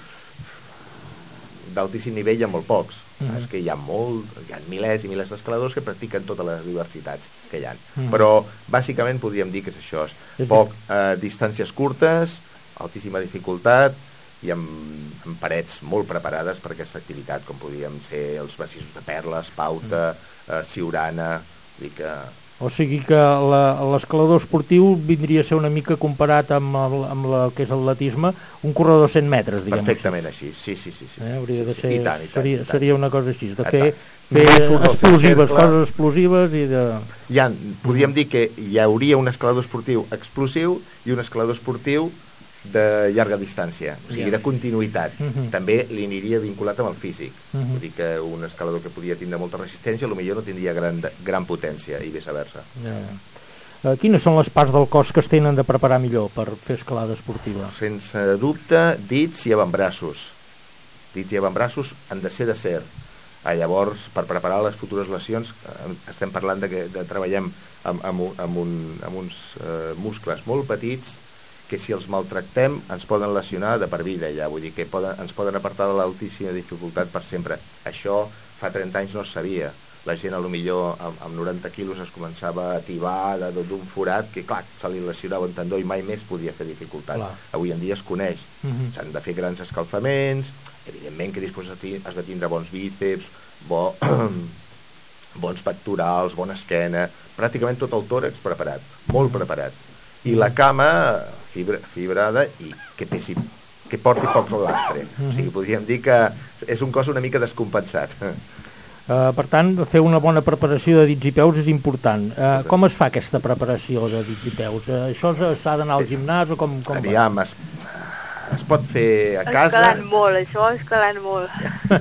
d'altíssim nivell hi ha molt pocs. Mm. És que hi ha, molt, hi ha milers i milers d'escaladors que practiquen totes les diversitats que hi ha. Mm. Però, bàsicament, podríem dir que és això. És poc, uh, distàncies curtes, altíssima dificultat, i amb, amb parets molt preparades per aquesta activitat, com podríem ser els massissos de Perles, Pauta, eh, Siurana, dir que... O sigui que l'escalador esportiu vindria a ser una mica comparat amb el, amb el que és l'atletisme, un corredor de cent metres, diguem-ho. Perfectament així, sí, sí, sí. sí. Eh, hauria de ser, sí, sí. I tant, i tant, seria, i tant. seria una cosa així, de fer, fer explosives, coses explosives i de... Ja, podríem dir que hi hauria un escalador esportiu explosiu i un escalador esportiu de llarga distància, o sigui, de continuïtat. Uh -huh. També li aniria vinculat amb el físic. Uh -huh. Vull dir que un escalador que podia tindre molta resistència potser no tindria gran, gran potència i viceversa. Ja. Uh, quines són les parts del cos que es tenen de preparar millor per fer escalada esportiva? Sense dubte, dits i avantbraços. Dits i avantbraços han de ser d'acer. Ah, llavors, per preparar les futures lesions, eh, estem parlant de que de treballem amb, amb, amb, un, amb uns eh, muscles molt petits que si els maltractem ens poden lesionar de per vida, ja, vull dir que poden, ens poden apartar de l'altíssima dificultat per sempre. Això fa trenta anys no es sabia. La gent, a lo millor, amb, amb noranta quilos es començava a tibar d'un forat que, clar, se li lesionava un tendó i mai més podia fer dificultat. Clar. Avui en dia es coneix. Uh -huh. S'han de fer grans escalfaments, evidentment que després has de tindre bons bíceps, bo, bons pectorals, bona esquena, pràcticament tot el tòrax preparat, molt preparat. I la cama fibra, fibrada i que, pesi, que porti poc lastre. O sigui, podríem dir que és un cos una mica descompensat. Uh, per tant, fer una bona preparació de dits i peus és important. Uh, com es fa aquesta preparació de dits i peus? Uh, això s'ha d'anar al gimnàs o com, com Aviam, va? Es, es pot fer a casa... Escalant molt, això, escalant molt.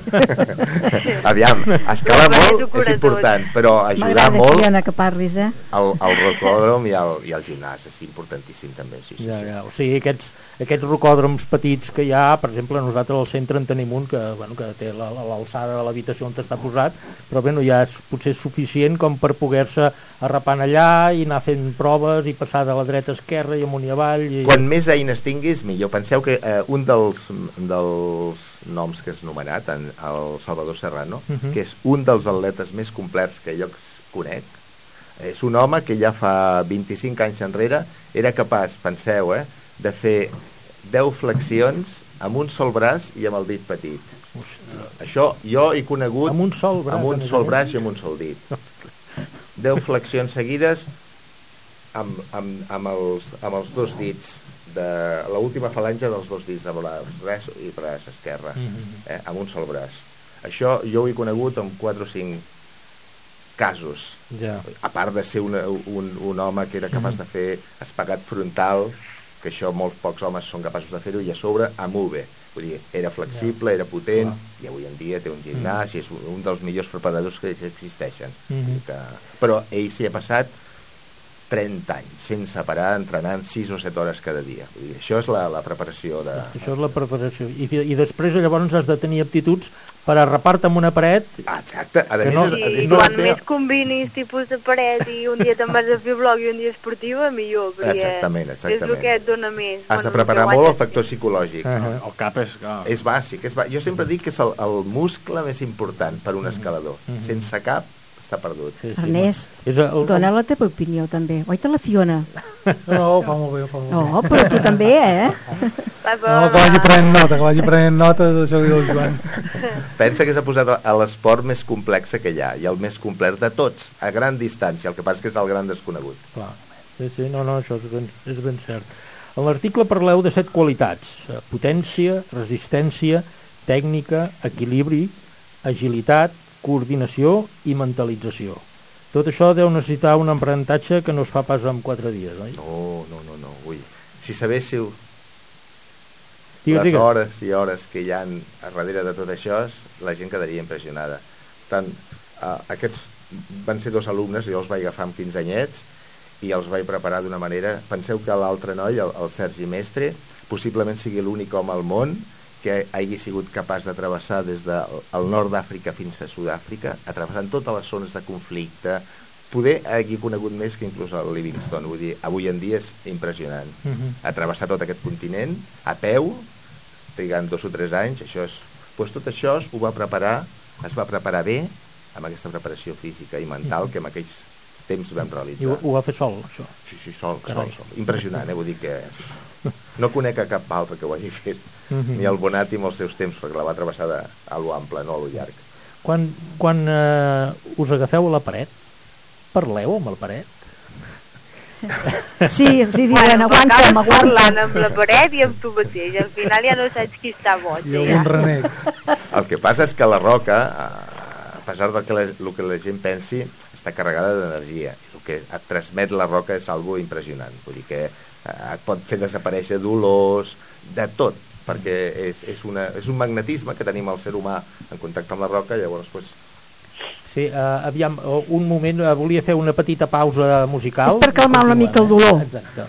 Aviam, escalar molt és important, però ajudar molt... M'agrada, Fiona, que parlis, eh? El, el rocòdrom i el, i el gimnàs, és importantíssim també, sí, sí, ja, sí. Ja. O sigui, aquests, aquests rocòdroms petits que hi ha, per exemple, nosaltres al centre en tenim un que, bueno, que té l'alçada de l'habitació on està posat, però bé, no, ja és, potser és suficient com per poder-se arrapant allà i anar fent proves i passar de la dreta a esquerra i amunt i avall. I... Quan més eines tinguis, millor. Penseu que eh, un dels, dels noms que és nomenat, en el Salvador Serrano, uh -huh. que és un dels atletes més complets que jo conec, És un home que ja fa vint-i-cinc anys enrere era capaç, penseu, eh, de fer deu flexions amb un sol braç i amb el dit petit. Ostres. Això jo he conegut amb un sol braç, amb un sol braç i amb un sol dit. deu flexions seguides amb, amb, amb, els, amb els dos dits de l'última falange dels dos dits de braç i braç esquerre, eh, amb un sol braç. Això jo ho he conegut amb quatre o cinc casos, ja. A part de ser una, un, un home que era capaç de fer espagat frontal, que això molts pocs homes són capaços de fer-ho, i a sobre amb U V. Vull dir, era flexible, era potent, ah. i avui en dia té un gimnàs, mm. i és un, un dels millors preparadors que, que existeixen. Mm-hmm. que... Però ell s'hi ha passat trenta anys, sense parar, entrenant sis o set hores cada dia. Vull dir, això és la, la preparació de... Això és la preparació. I, i després llavors has de tenir aptituds per arrapar-te amb una paret... Ah, exacte. A més, no, és, sí, és quan més combinis tipus de paret i un dia te'n vas a fer blog i un dia esportiva, millor, perquè exactament, exactament. és el que et dona més. Has de preparar molt el factor psicològic. Uh -huh. El cap és... Oh. És bàsic. És bàsic. Jo sempre dic que és el, el muscle més important per un escalador. Uh -huh. Sense cap està perdut. Sí, sí, Ernest, el... dona la teva opinió també. Oi te la Fiona? No, fa molt bé, fa molt bé. No, però tu també, eh? No, que vagi prenent nota, que vagi prenent nota d'això que diu el Joan. Pensa que s'ha posat a l'esport més complex que hi ha, i el més complet de tots, a gran distància, el que passa que és el gran desconegut. Clar. Sí, sí, no, no, això és ben, és ben cert. En l'article parleu de set qualitats: potència, resistència, tècnica, equilibri, agilitat, coordinació i mentalització. Tot això deu necessitar un aprenentatge que no es fa pas en quatre dies, oi? No, no, no, no. Ui. Si sabéssiu digues, les digues. hores i hores que hi ha a darrere de tot això, la gent quedaria impressionada. Tant, uh, aquests van ser dos alumnes, jo els vaig agafar amb quinze anyets i els vaig preparar d'una manera... Penseu que l'altre noi, el, el Sergi Mestre, possiblement sigui l'únic home al món que hagi sigut capaç de travessar des del nord d'Àfrica fins a Sud-àfrica, atravessant totes les zones de conflicte, poder hagi conegut més que inclús el Livingstone. Vull dir, avui en dia és impressionant. Uh -huh. Atravessar tot aquest continent a peu, trigant dos o tres anys, això és... Pues tot això ho va preparar, es va preparar bé amb aquesta preparació física i mental uh -huh. que en aquells temps vam realitzar. I ho, ho va fer sol, això? Sí, sí, sol, sol, sol. Impressionant, eh? Vull dir que no conec a cap altre que ho hagi fet. Uh-huh. Ni el Bonatti amb els seus temps, perquè la va travessar de, a lo ample, no a lo llarg. Quan, quan eh, us agafeu a la paret, parleu amb el paret? Sí, sí, diuen, bueno, aguanta'm, aguanta'm. Parlant amb la paret i amb tu mateix, al final ja no saps qui està boig. I algun ja. renec. El que passa és que la roca, a pesar del que la, el que la gent pensi, està carregada d'energia. El que et transmet la roca és algo impressionant. Vull dir que et pot fer desaparèixer dolors, de tot, perquè és, és, una, és un magnetisme que tenim el ser humà en contacte amb la roca, llavors pues... Sí, uh, aviam, un moment, uh, volia fer una petita pausa musical. És per calmar una mica el dolor. Exacte.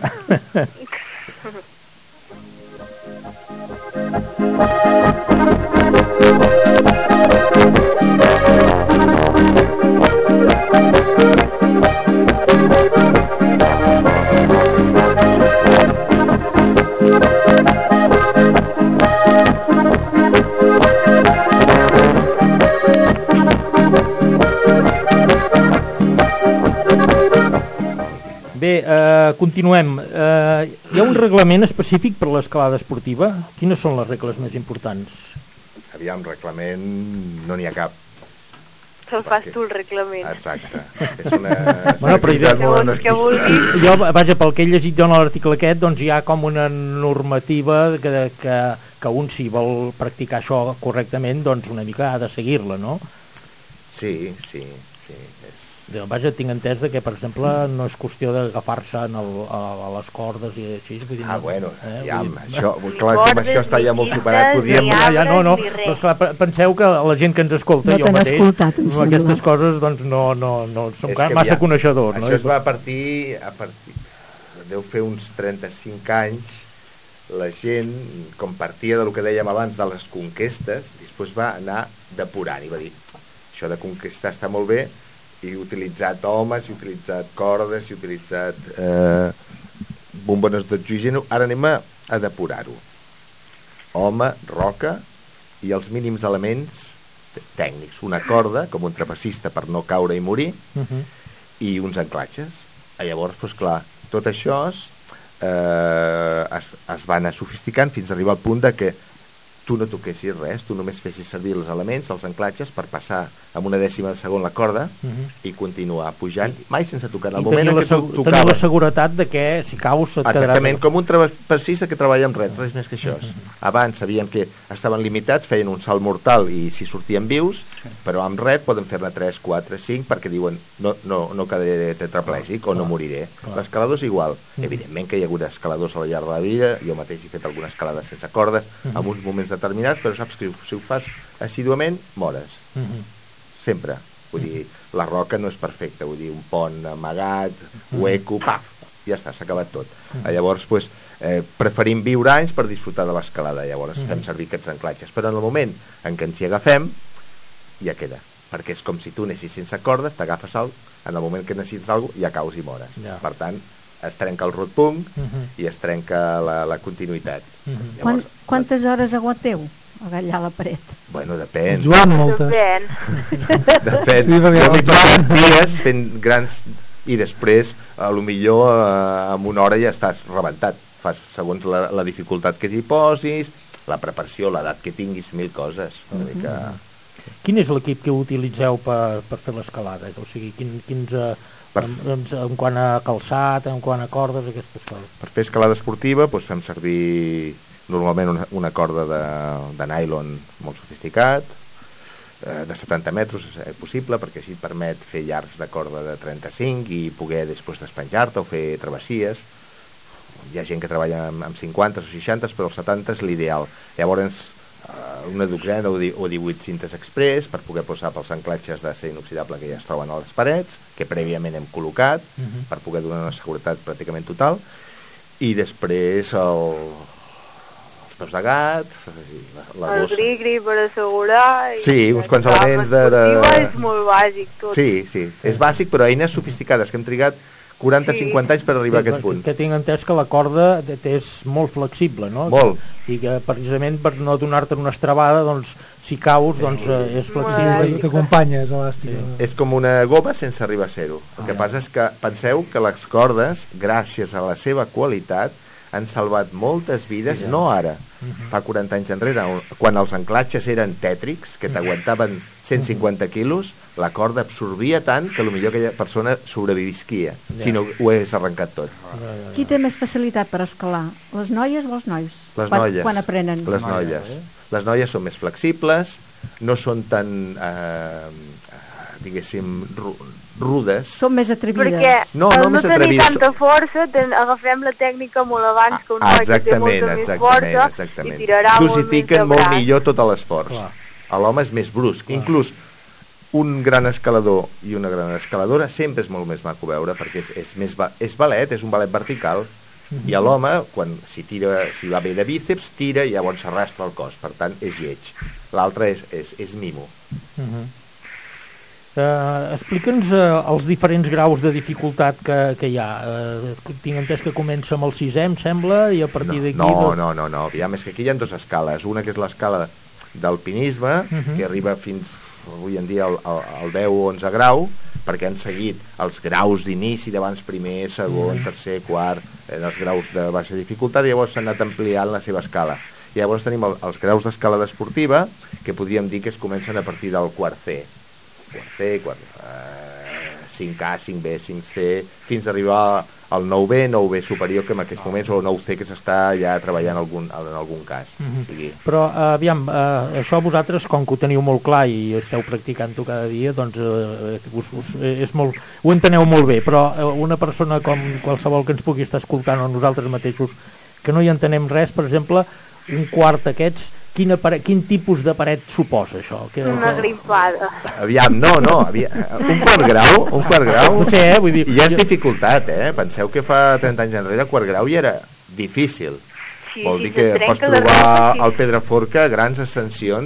Bé, eh, continuem. Eh, hi ha un reglament específic per l'escalada esportiva? Quines són les regles més importants? Aviam, reglament no n'hi ha cap. Te'l fas tu el reglament. Exacte. És una... Bueno, però idea, no, que jo, vaja, pel que he llegit jo en l'article aquest, doncs hi ha com una normativa que, que, que un, si vol practicar això correctament, doncs una mica ha de seguir-la, no? Sí, sí, sí. És... Vaja, tinc entès de que, per exemple, no és qüestió d'agafar-se a, a les cordes i així. Vull dir, ah, no, bueno, eh, ja, vull dir... això, clar, com això està ja molt superat, podríem... Ja, ja, no, no, però esclar, penseu que la gent que ens escolta, no jo mateix, escoltat, amb aquestes coses, doncs no, no, no som massa ja, coneixedors. Això no? es va partir, a partir, deu fer uns trenta-cinc anys, la gent, com partia del que dèiem abans de les conquestes, després va anar depurant i va dir, això de conquistar està molt bé, i utilitzat homes, i utilitzat cordes, i utilitzat eh, bombones d'oxigen, ara anem a, a depurar-ho. Home, roca i els mínims elements tècnics. Una corda, com un trapecista per no caure i morir, uh-huh. i uns anclatges. Llavors, doncs clar, tot això eh, es, es va anar sofisticant fins a arribar al punt de que tu no toquessis res, tu només fessis servir els elements, els anclatges, per passar amb una dècima de segon la corda uh-huh. i continuar pujant, mai sense tocar. En el moment en què tu tocaves... Tenir la seguretat de que si caus et quedaràs... Exactament, com un trapecista que treballa amb res, res més que això. Uh-huh. Abans sabien que estaven limitats, feien un salt mortal i si sortien vius, però amb ret poden fer-ne tres, quatre, cinc, perquè diuen no, no, no quedaré tetraplègic o no moriré. L'escalador és igual. Uh-huh. Evidentment que hi ha hagut escaladors al llarg de la vida, jo mateix he fet alguna escalada sense cordes, uh-huh. en uns moments determinats, però saps que si ho fas assíduament, mores. Uh-huh. Sempre. Vull dir, la roca no és perfecta, vull dir, un pont amagat, hueco, paf, ja està, s'ha acabat tot. Uh-huh. Llavors, pues, eh, preferim viure anys per disfrutar de l'escalada, llavors uh-huh. fem servir aquests anclatges, però en el moment en què ens hi agafem, ja queda, perquè és com si tu anessis sense cordes, t'agafes alt, en el moment que necessites alguna cosa, ja caus i mores. Yeah. Per tant, es trenca el rotpung uh-huh. i es trenca la, la continuïtat. Uh-huh. Llavors, Quant, quantes hores aguanteu a gallar la paret? Bueno, depèn. Joan, moltes. Depèn. Depèn. Sí, jo m'he passat dies fent grans i després, a lo millor, eh, en una hora ja estàs rebentat. Fas, segons la, la dificultat que t'hi posis, la preparació, l'edat que tinguis, mil coses. Una uh-huh. mica... Quin és l'equip que utilitzeu per, per fer l'escalada? O sigui, quin, quins... Uh... Per... En, en quant a calçat, en quant a cordes, aquestes coses. Per fer escalada esportiva doncs fem servir normalment una, una corda de, de nylon molt sofisticat, eh, de setanta metres és possible, perquè així et permet fer llargs de corda de trenta-cinc i poder després despenjar-te o fer travessies. Hi ha gent que treballa amb, amb cinquanta o seixanta, però els setanta és l'ideal. Llavors, una dotzena o divuit cintes express per poder posar pels anclatges d'acer inoxidable que ja es troben a les parets, que prèviament hem col·locat uh-huh. per poder donar una seguretat pràcticament total, i després el, els peus de gat, la, la el gri-gri per assegurar... I sí, uns quants elements de, de... És molt bàsic tot. Sí, sí, és bàsic, però eines sofisticades que hem trigat quaranta cinquanta anys per arribar sí, a aquest punt. Que tinc entès que la corda és molt flexible, no? Molt. I que precisament per no donar-te una estrabada, doncs, si caus, doncs és flexible. I t'acompanya, és elàstic. Sí. És com una goma sense arribar a zero. El que passa és que penseu que les cordes, gràcies a la seva qualitat, han salvat moltes vides, no ara, fa quaranta anys enrere, quan els anclatges eren tètrics, que t'aguantaven cent cinquanta quilos, la corda absorbia tant que potser aquella persona sobrevivisquia, si no ho hagués arrencat tot. Qui té més facilitat per escalar, les noies o els nois? Les quan, noies. Quan aprenen? Les noies. Les noies són més flexibles, no són tan, eh, diguéssim, rudes. Són més atrevides. Perquè no, no, al no tenir tanta força, ten, agafem la tècnica molt abans que un noi que té molta més força exactament. I tirarà dosifiquen molt, molt millor tot l'esforç. L'home és més brusc. Clar. Inclús un gran escalador i una gran escaladora sempre és molt més maco veure, perquè és, és, més, és ballet, és un ballet vertical, uh-huh. i l'home, quan si, tira, si va bé de bíceps, tira i llavors s'arrastra el cos, per tant és lleig. L'altre és, és, és mimo. Uh-huh. Uh, Explica'ns uh, els diferents graus de dificultat que, que hi ha. Uh, tinc entès que comença amb el sisè, em sembla, i a partir no, d'aquí... No, no, no, no, no. Aviam, és que aquí hi ha dues escales. Una que és l'escala d'alpinisme, uh-huh. que arriba fins avui en dia al, al, al deu o onze grau, perquè han seguit els graus d'inici d'abans primer, segon, uh-huh. tercer, quart, eh, els graus de baixa dificultat, i llavors s'han anat ampliant la seva escala. I llavors tenim el, els graus d'escalada esportiva, que podríem dir que es comencen a partir del quart C. quart C, quart, eh, cinc A, cinc B, cinc C, fins a arribar al nou B, nou B superior, que en aquests moments, o nou C, que s'està ja treballant en algun, en algun cas. Uh-huh. Però, uh, aviam, uh, això vosaltres, com que ho teniu molt clar i esteu practicant-ho cada dia, doncs uh, us, us, és molt, ho enteneu molt bé, però uh, una persona com qualsevol que ens pugui estar escoltant, o nosaltres mateixos, que no hi entenem res, per exemple, un quart d'aquests, quina paret, quin tipus de paret suposa això? Que, una que... grimpada. Aviam, no, no, aviam, un quart grau, un quart grau, no sé, eh, vull dir... ja és dificultat, eh? Penseu que fa trenta anys enrere quart grau ja era difícil. Sí, Vol sí, dir que pots trobar al Pedraforca grans ascensions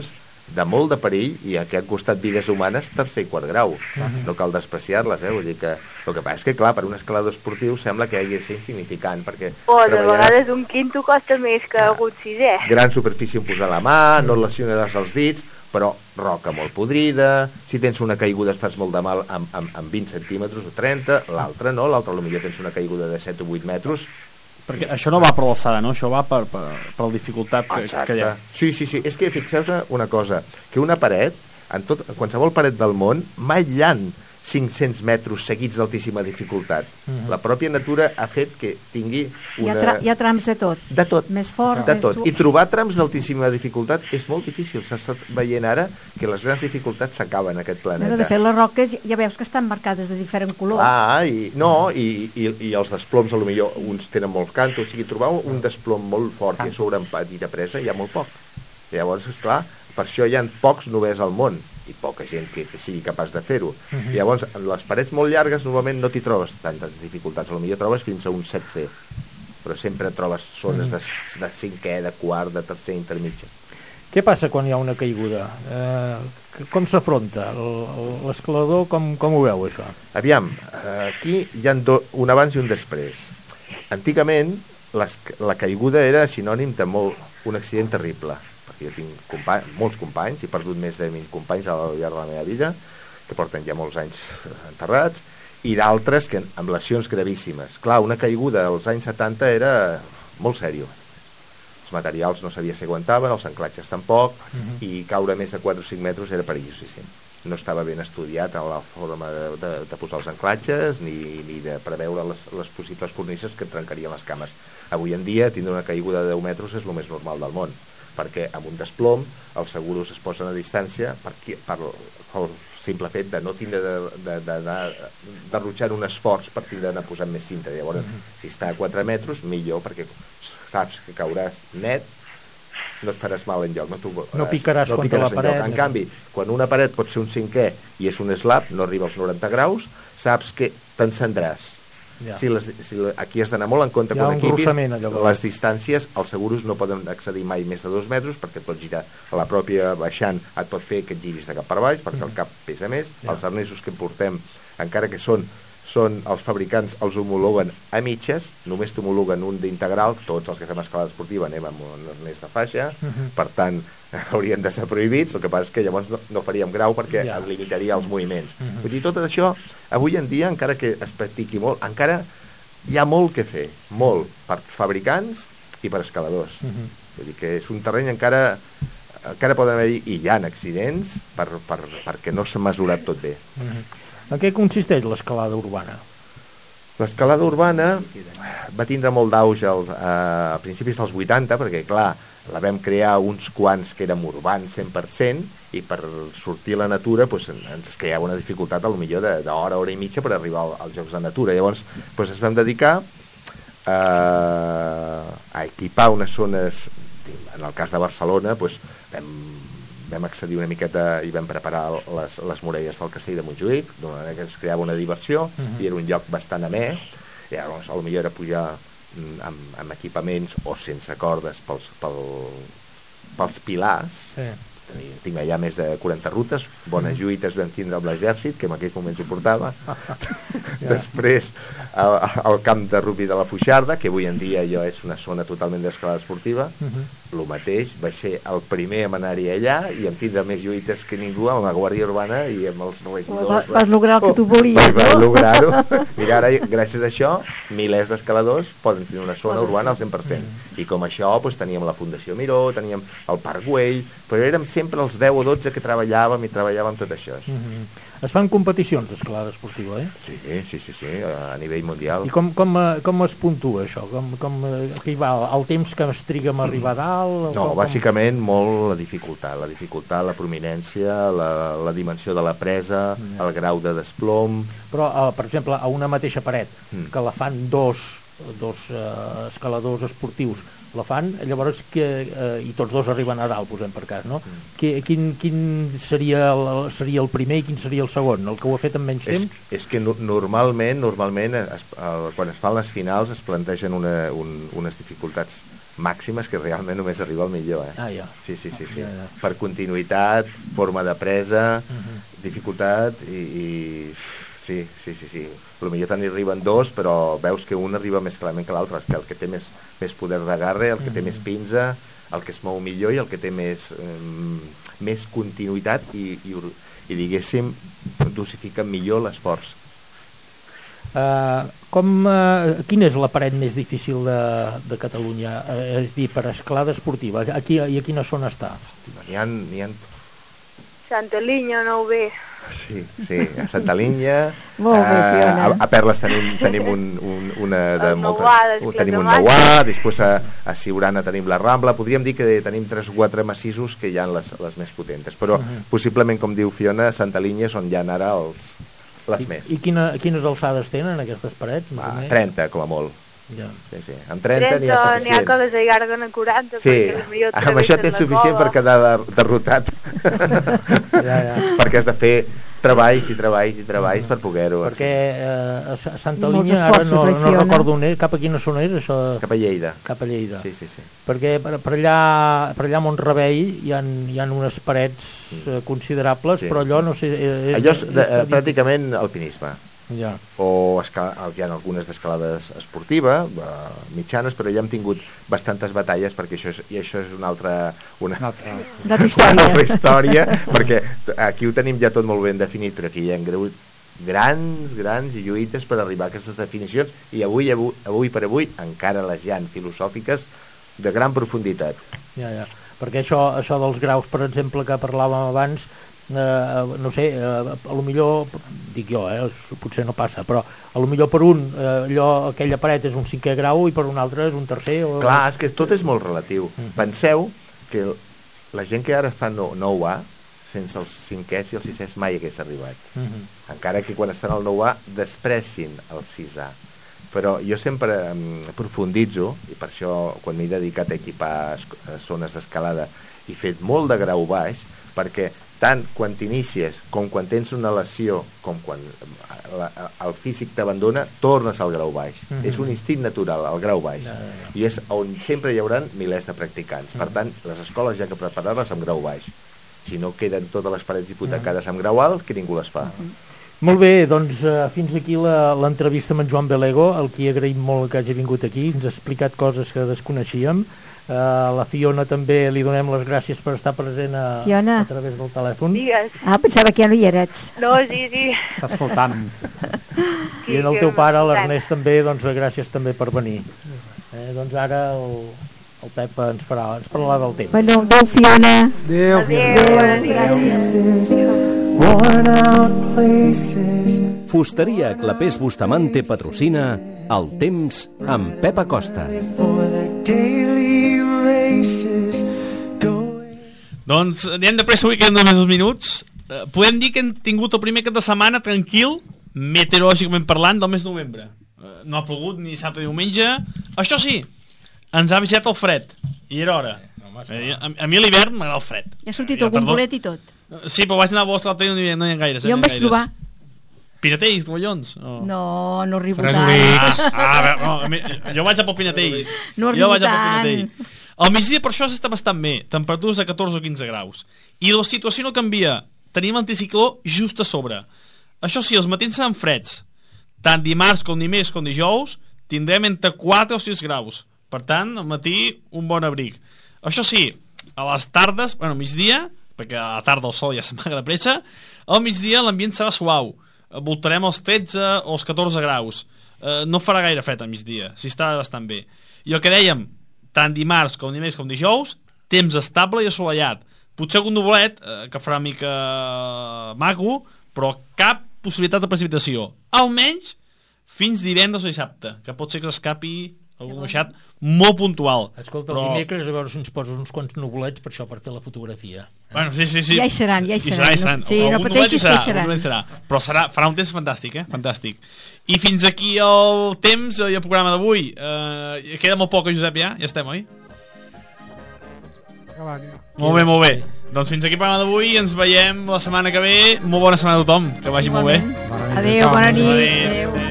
de molt de perill, i a què han costat vides humanes tercer i quart grau. Uh-huh. No cal despreciar-les, eh? Vull dir que el que passa és que, clar, per un escalador esportiu sembla que hagi de ser insignificant, perquè o de vegades un quinto costa més que algun sisè. Gran superfície on posar la mà, no et lesionaràs els dits, però roca molt podrida, si tens una caiguda et fas molt de mal amb, amb, amb vint centímetres o trenta, l'altre no, l'altre potser tens una caiguda de set o vuit metres. Perquè això no va per l'alçada, no? Això va per, per, per la dificultat que, que hi ha. Sí, sí, sí. És que fixeu-vos una cosa, que una paret, en, tot, en qualsevol paret del món, mai hi ha cinc-cents metres seguits d'altíssima dificultat. Uh-huh. La pròpia natura ha fet que tingui una... Hi ha, tra hi ha trams de tot. De tot. Més fort, de més... tot. I trobar trams d'altíssima dificultat és molt difícil. S'ha estat veient ara que les grans dificultats s'acaben en aquest planeta. Però de fet, les roques ja veus que estan marcades de diferent color. Ah, i, no, i, i, i els desploms, potser uns tenen molt canto, o sigui, trobar un desplom molt fort i a sobre en petita presa hi ha molt poc. I llavors, esclar, per això hi ha pocs novers al món, i poca gent que, que sigui capaç de fer-ho. Uh-huh. Llavors, en les parets molt llargues normalment no t'hi trobes tantes dificultats, potser trobes fins a un setze, però sempre trobes zones uh-huh. de, de cinquè, de quart, de tercer, intermitja. Què passa quan hi ha una caiguda? Eh, com s'afronta? L'escalador com, com ho veu, això? Aviam, aquí hi ha do, un abans i un després. Antigament, les, la caiguda era sinònim de molt, un accident terrible. Perquè jo tinc company, molts companys, he perdut més de vint companys al llarg de la meva vida, que porten ja molts anys enterrats, i d'altres que amb lesions gravíssimes. Clar, una caiguda als anys setanta era molt sèrio. Els materials no sabia si aguantaven, els anclatges tampoc, uh-huh. i caure més de quatre o cinc metres era perillosíssim. No estava ben estudiat a la forma de, de, de posar els anclatges, ni, ni de preveure les, les possibles cornises que trencarien les cames. Avui en dia, tindre una caiguda de deu metres és el més normal del món, perquè amb un desplom els seguros es posen a distància per, per el simple fet de no tindre de, de, de, de, de rutxar un esforç per tindre d'anar posant més cinta. Llavors, uh-huh. si està a quatre metres, millor, perquè saps que cauràs net, no et faràs mal enlloc. No, tu, no picaràs, no contra picaràs la paret. En canvi, quan una paret pot ser un cinquè i és un slab, no arriba als noranta graus, saps que t'encendràs. Ja. Si les, si aquí has d'anar molt en compte quan equipis, les distàncies, els seguros no poden accedir mai més de dos metres perquè et pot girar a la pròpia baixant, et pot fer que et giris de cap per baix perquè mm. el cap pesa més. Ja. Els arnesos que portem, encara que són, són els fabricants, els homologuen a mitges, només t'homologuen un d'integral, tots els que fem escalada esportiva anem amb un arnès de faixa, mm-hmm. per tant haurien d'estar prohibits, el que passa és que llavors no, no faríem grau perquè ja. limitaria els moviments. Uh-huh. Vull dir, tot això, avui en dia, encara que es practiqui molt, encara hi ha molt que fer, molt, per fabricants i per escaladors. Uh-huh. Vull dir que és un terreny encara, encara poden haver-hi, i hi ha accidents, per, per, perquè no s'ha mesurat tot bé. Uh-huh. En què consisteix l'escalada urbana? L'escalada urbana va tindre molt d'auge a principis dels vuitanta, perquè, clar, la vam crear uns quants que érem urbans cent per cent, i per sortir a la natura doncs, ens creava una dificultat potser d'hora, hora i mitja per arribar als jocs de natura. Llavors doncs, ens vam dedicar a, a equipar unes zones, en el cas de Barcelona doncs, vam, vam accedir una miqueta i vam preparar les, les muralles del castell de Montjuïc, d'una manera que es creava una diversió, uh-huh. i era un lloc bastant amè, i llavors potser era pujar amb, amb equipaments o sense cordes pels, pel, pels pilars. Sí. Tinc allà més de quaranta rutes, bones lluites vam tindre amb l'exèrcit, que en aquells moments ho portava. Ja. Després el, el camp de rugby de la Fuixarda, que avui en dia allò és una zona totalment d'escalada esportiva. Uh-huh. El mateix, vaig ser el primer a anar-hi allà i em tindre més lluites que ningú amb la Guàrdia Urbana i amb els regidors. Vas, vas lograr el que tu volies, oh, no? Lograr-ho. Mira, ara, gràcies a això, milers d'escaladors poden tenir una zona urbana al cent per cent. I com això, doncs, teníem la Fundació Miró, teníem el Parc Güell, però érem sempre els deu o dotze que treballàvem i treballàvem tot això. Uh-huh. Es fan competicions d'escalada esportiva, eh? Sí, sí, sí, sí, a nivell mundial. I com, com, com es puntua això? Com, com, aquí va, el temps que es triga a arribar a dalt? No, com, bàsicament molt la dificultat, la dificultat, la prominència, la, la dimensió de la presa, ja. El grau de desplom... Però, uh, per exemple, a una mateixa paret, mm. que la fan dos, dos uh, escaladors esportius, la fan, llavors, que, eh, i tots dos arriben a dalt, posem per cas, no? Mm. Que, quin quin seria, el, seria el primer i quin seria el segon? El que ho ha fet en menys és, temps? És que no, normalment, normalment es, el, quan es fan les finals es plantegen una, un, unes dificultats màximes que realment només arriba al millor, eh? Ah, ja. Sí, sí, sí, sí. Ja, ja. Per continuïtat, forma de presa, Uh-huh. dificultat i, i... Sí, sí, sí, sí. Potser tant hi arriben dos, però veus que un arriba més clarament que l'altre, que el que té més, més poder d'agarre, el que té Mhm. més pinza, el que es mou millor i el que té més, eh, més continuïtat i, i, i diguéssim, dosifica millor l'esforç. Uh, com, uh, quina és la paret més difícil de, de Catalunya? Uh, és dir, per escalada esportiva. Aquí, I a quina zona està? N'hi ha, n'hi ha... Santa Linya, no ho ve. Sí, sí, a Santa Linya, Molt bé, Fiona. a, a Perles tenim, tenim un, un, una de El molta, Nauà, d'Esclat tenim de un Mar. Nauà, després a, a Siurana tenim la Rambla, podríem dir que tenim tres o quatre massissos que hi ha les, les més potentes, però Mhm. possiblement, com diu Fiona, a Santa Linya són ja ara els, les I, més. i quina, quines alçades tenen aquestes parets? Més o Ah, menys? trenta, com a molt. Ja. Sí, sí. Amb trenta n'hi ha n'hi ha suficient. que les allarguen a quaranta, Sí, perquè millor amb això tens suficient per quedar der- derrotat. Ja, ja. Perquè has de fer treballs i treballs i treballs per poder-ho. Perquè eh, a Sa- Santa Molts Linya, ara esforços, no, oi, no Fiona? recordo on és, cap a quina zona és això? Cap a Lleida. Cap a Lleida. Sí, sí, sí. Perquè per, per, allà, per allà a Montrebei hi ha, hi ha unes parets eh, considerables, Sí. però allò no sé... És, Allò és, de, és, eh, pràcticament alpinisme. Ja. O escala, hi ha algunes d'escalades esportiva, eh, mitjanes, però ja hem tingut bastantes batalles perquè això és, i això és una altra, una, una altra, D'altra història. altra història, perquè aquí ho tenim ja tot molt ben definit, però aquí hi ha greu, grans, grans lluites per arribar a aquestes definicions i avui, avui, avui per avui encara les hi ha filosòfiques de gran profunditat. Ja, ja. Perquè això, això dels graus, per exemple, que parlàvem abans, eh, no sé, eh, a lo millor, dic jo, eh, potser no passa, però a lo millor per un, eh, allò, aquella paret és un cinquè grau i per un altre és un tercer. O... Clar, és que tot és molt relatiu. Mm. Penseu que la gent que ara fa no, nou A, sense els cinquets i els sisès mai hagués arribat. Mm -hmm. Encara que quan estan al nou A desprecin el sis A. Però jo sempre um, aprofunditzo, i per això quan m'he dedicat a equipar zones d'escalada he fet molt de grau baix, perquè tant quan t'inicies com quan tens una lesió, com quan la, el físic t'abandona, tornes al grau baix. Mhm. És un instint natural, el grau baix. Ja, ja, ja. I és on sempre hi haurà milers de practicants. Per tant, les escoles ja que preparar-les amb grau baix. Si no queden totes les parets hipotecades amb grau alt, que ningú les fa. Molt bé, doncs uh, fins aquí la- l'entrevista amb en Joan Belego, el qui agraïm molt que hagi vingut aquí, ens ha explicat coses que desconeixíem. Uh, la Fiona també li donem les gràcies per estar present a, Fiona. a través del telèfon. Digues. Ah, pensava que ja no hi eres. No, sí, sí. Està escoltant. I en el teu pare, l'Ernest, també, doncs gràcies també per venir. Eh, doncs ara el, el Pep ens, farà, ens parlarà del temps. Bueno, adéu, Fiona. Adéu, Adéu, gràcies. Fusteria Clapés Bustamante patrocina El temps amb Pep Acosta. Doncs anem de pressa avui, queden només uns minuts. Eh, podem dir que hem tingut el primer cap de setmana tranquil, meteorològicament parlant, del mes de novembre. Eh, no ha plogut ni dissabte ni diumenge. Això sí, ens ha visitat el fred, i era hora. Eh, a, a mi a l'hivern m'agrada el fred. Ja ha sortit Ja, algun perdó. bolet i tot. Sí, però vaig anar a Boston l'altre dia, no hi, no hi ha gaires. I on no hi ha vaig gaires. trobar? Piratells, collons. Oh. No, no arribo Ah, tant. ah, a veure, no, a mi, jo vaig a pel Pinatell. No jo arribo vaig a pel tant. Pinatell. Al migdia per això s'està bastant bé, temperatures de catorze o quinze graus. I la situació no canvia, tenim l'anticicló just a sobre. Això sí, els matins seran freds. Tant dimarts com dimecres com dijous tindrem entre quatre o sis graus. Per tant, al matí un bon abric. Això sí, a les tardes, bueno, migdia, perquè a la tarda el sol ja s'amaga de pressa, al migdia l'ambient serà suau. Voltarem els tretze o els catorze graus. Eh, no farà gaire fred al migdia, si està bastant bé. I el que dèiem, tant dimarts com dimecres com dijous, temps estable i assolellat. Potser algun nuvolet, eh, que farà mica maco, però cap possibilitat de precipitació. Almenys fins divendres o dissabte, que pot ser que s'escapi algun ruixat molt puntual. Escolta, però... el dimecres a veure si ens poses uns quants nuvolets per això, per fer la fotografia. Bueno, sí, sí, sí. Ja hi seran, ja hi seran. hi seran. No- sí, no Algun pateixis nuvolet hi que hi serà, seran. algun nuvolet hi serà. Però serà, farà un temps fantàstic, eh? Fantàstic. I fins aquí el temps i el programa d'avui. Eh, queda molt poc, Josep, ja? Ja estem, oi? Molt bé, molt bé. Doncs fins aquí el programa d'avui. Ens veiem la setmana que ve. Molt bona setmana a tothom. Que vagi molt bé. Adéu, bona nit. Adéu. Adéu.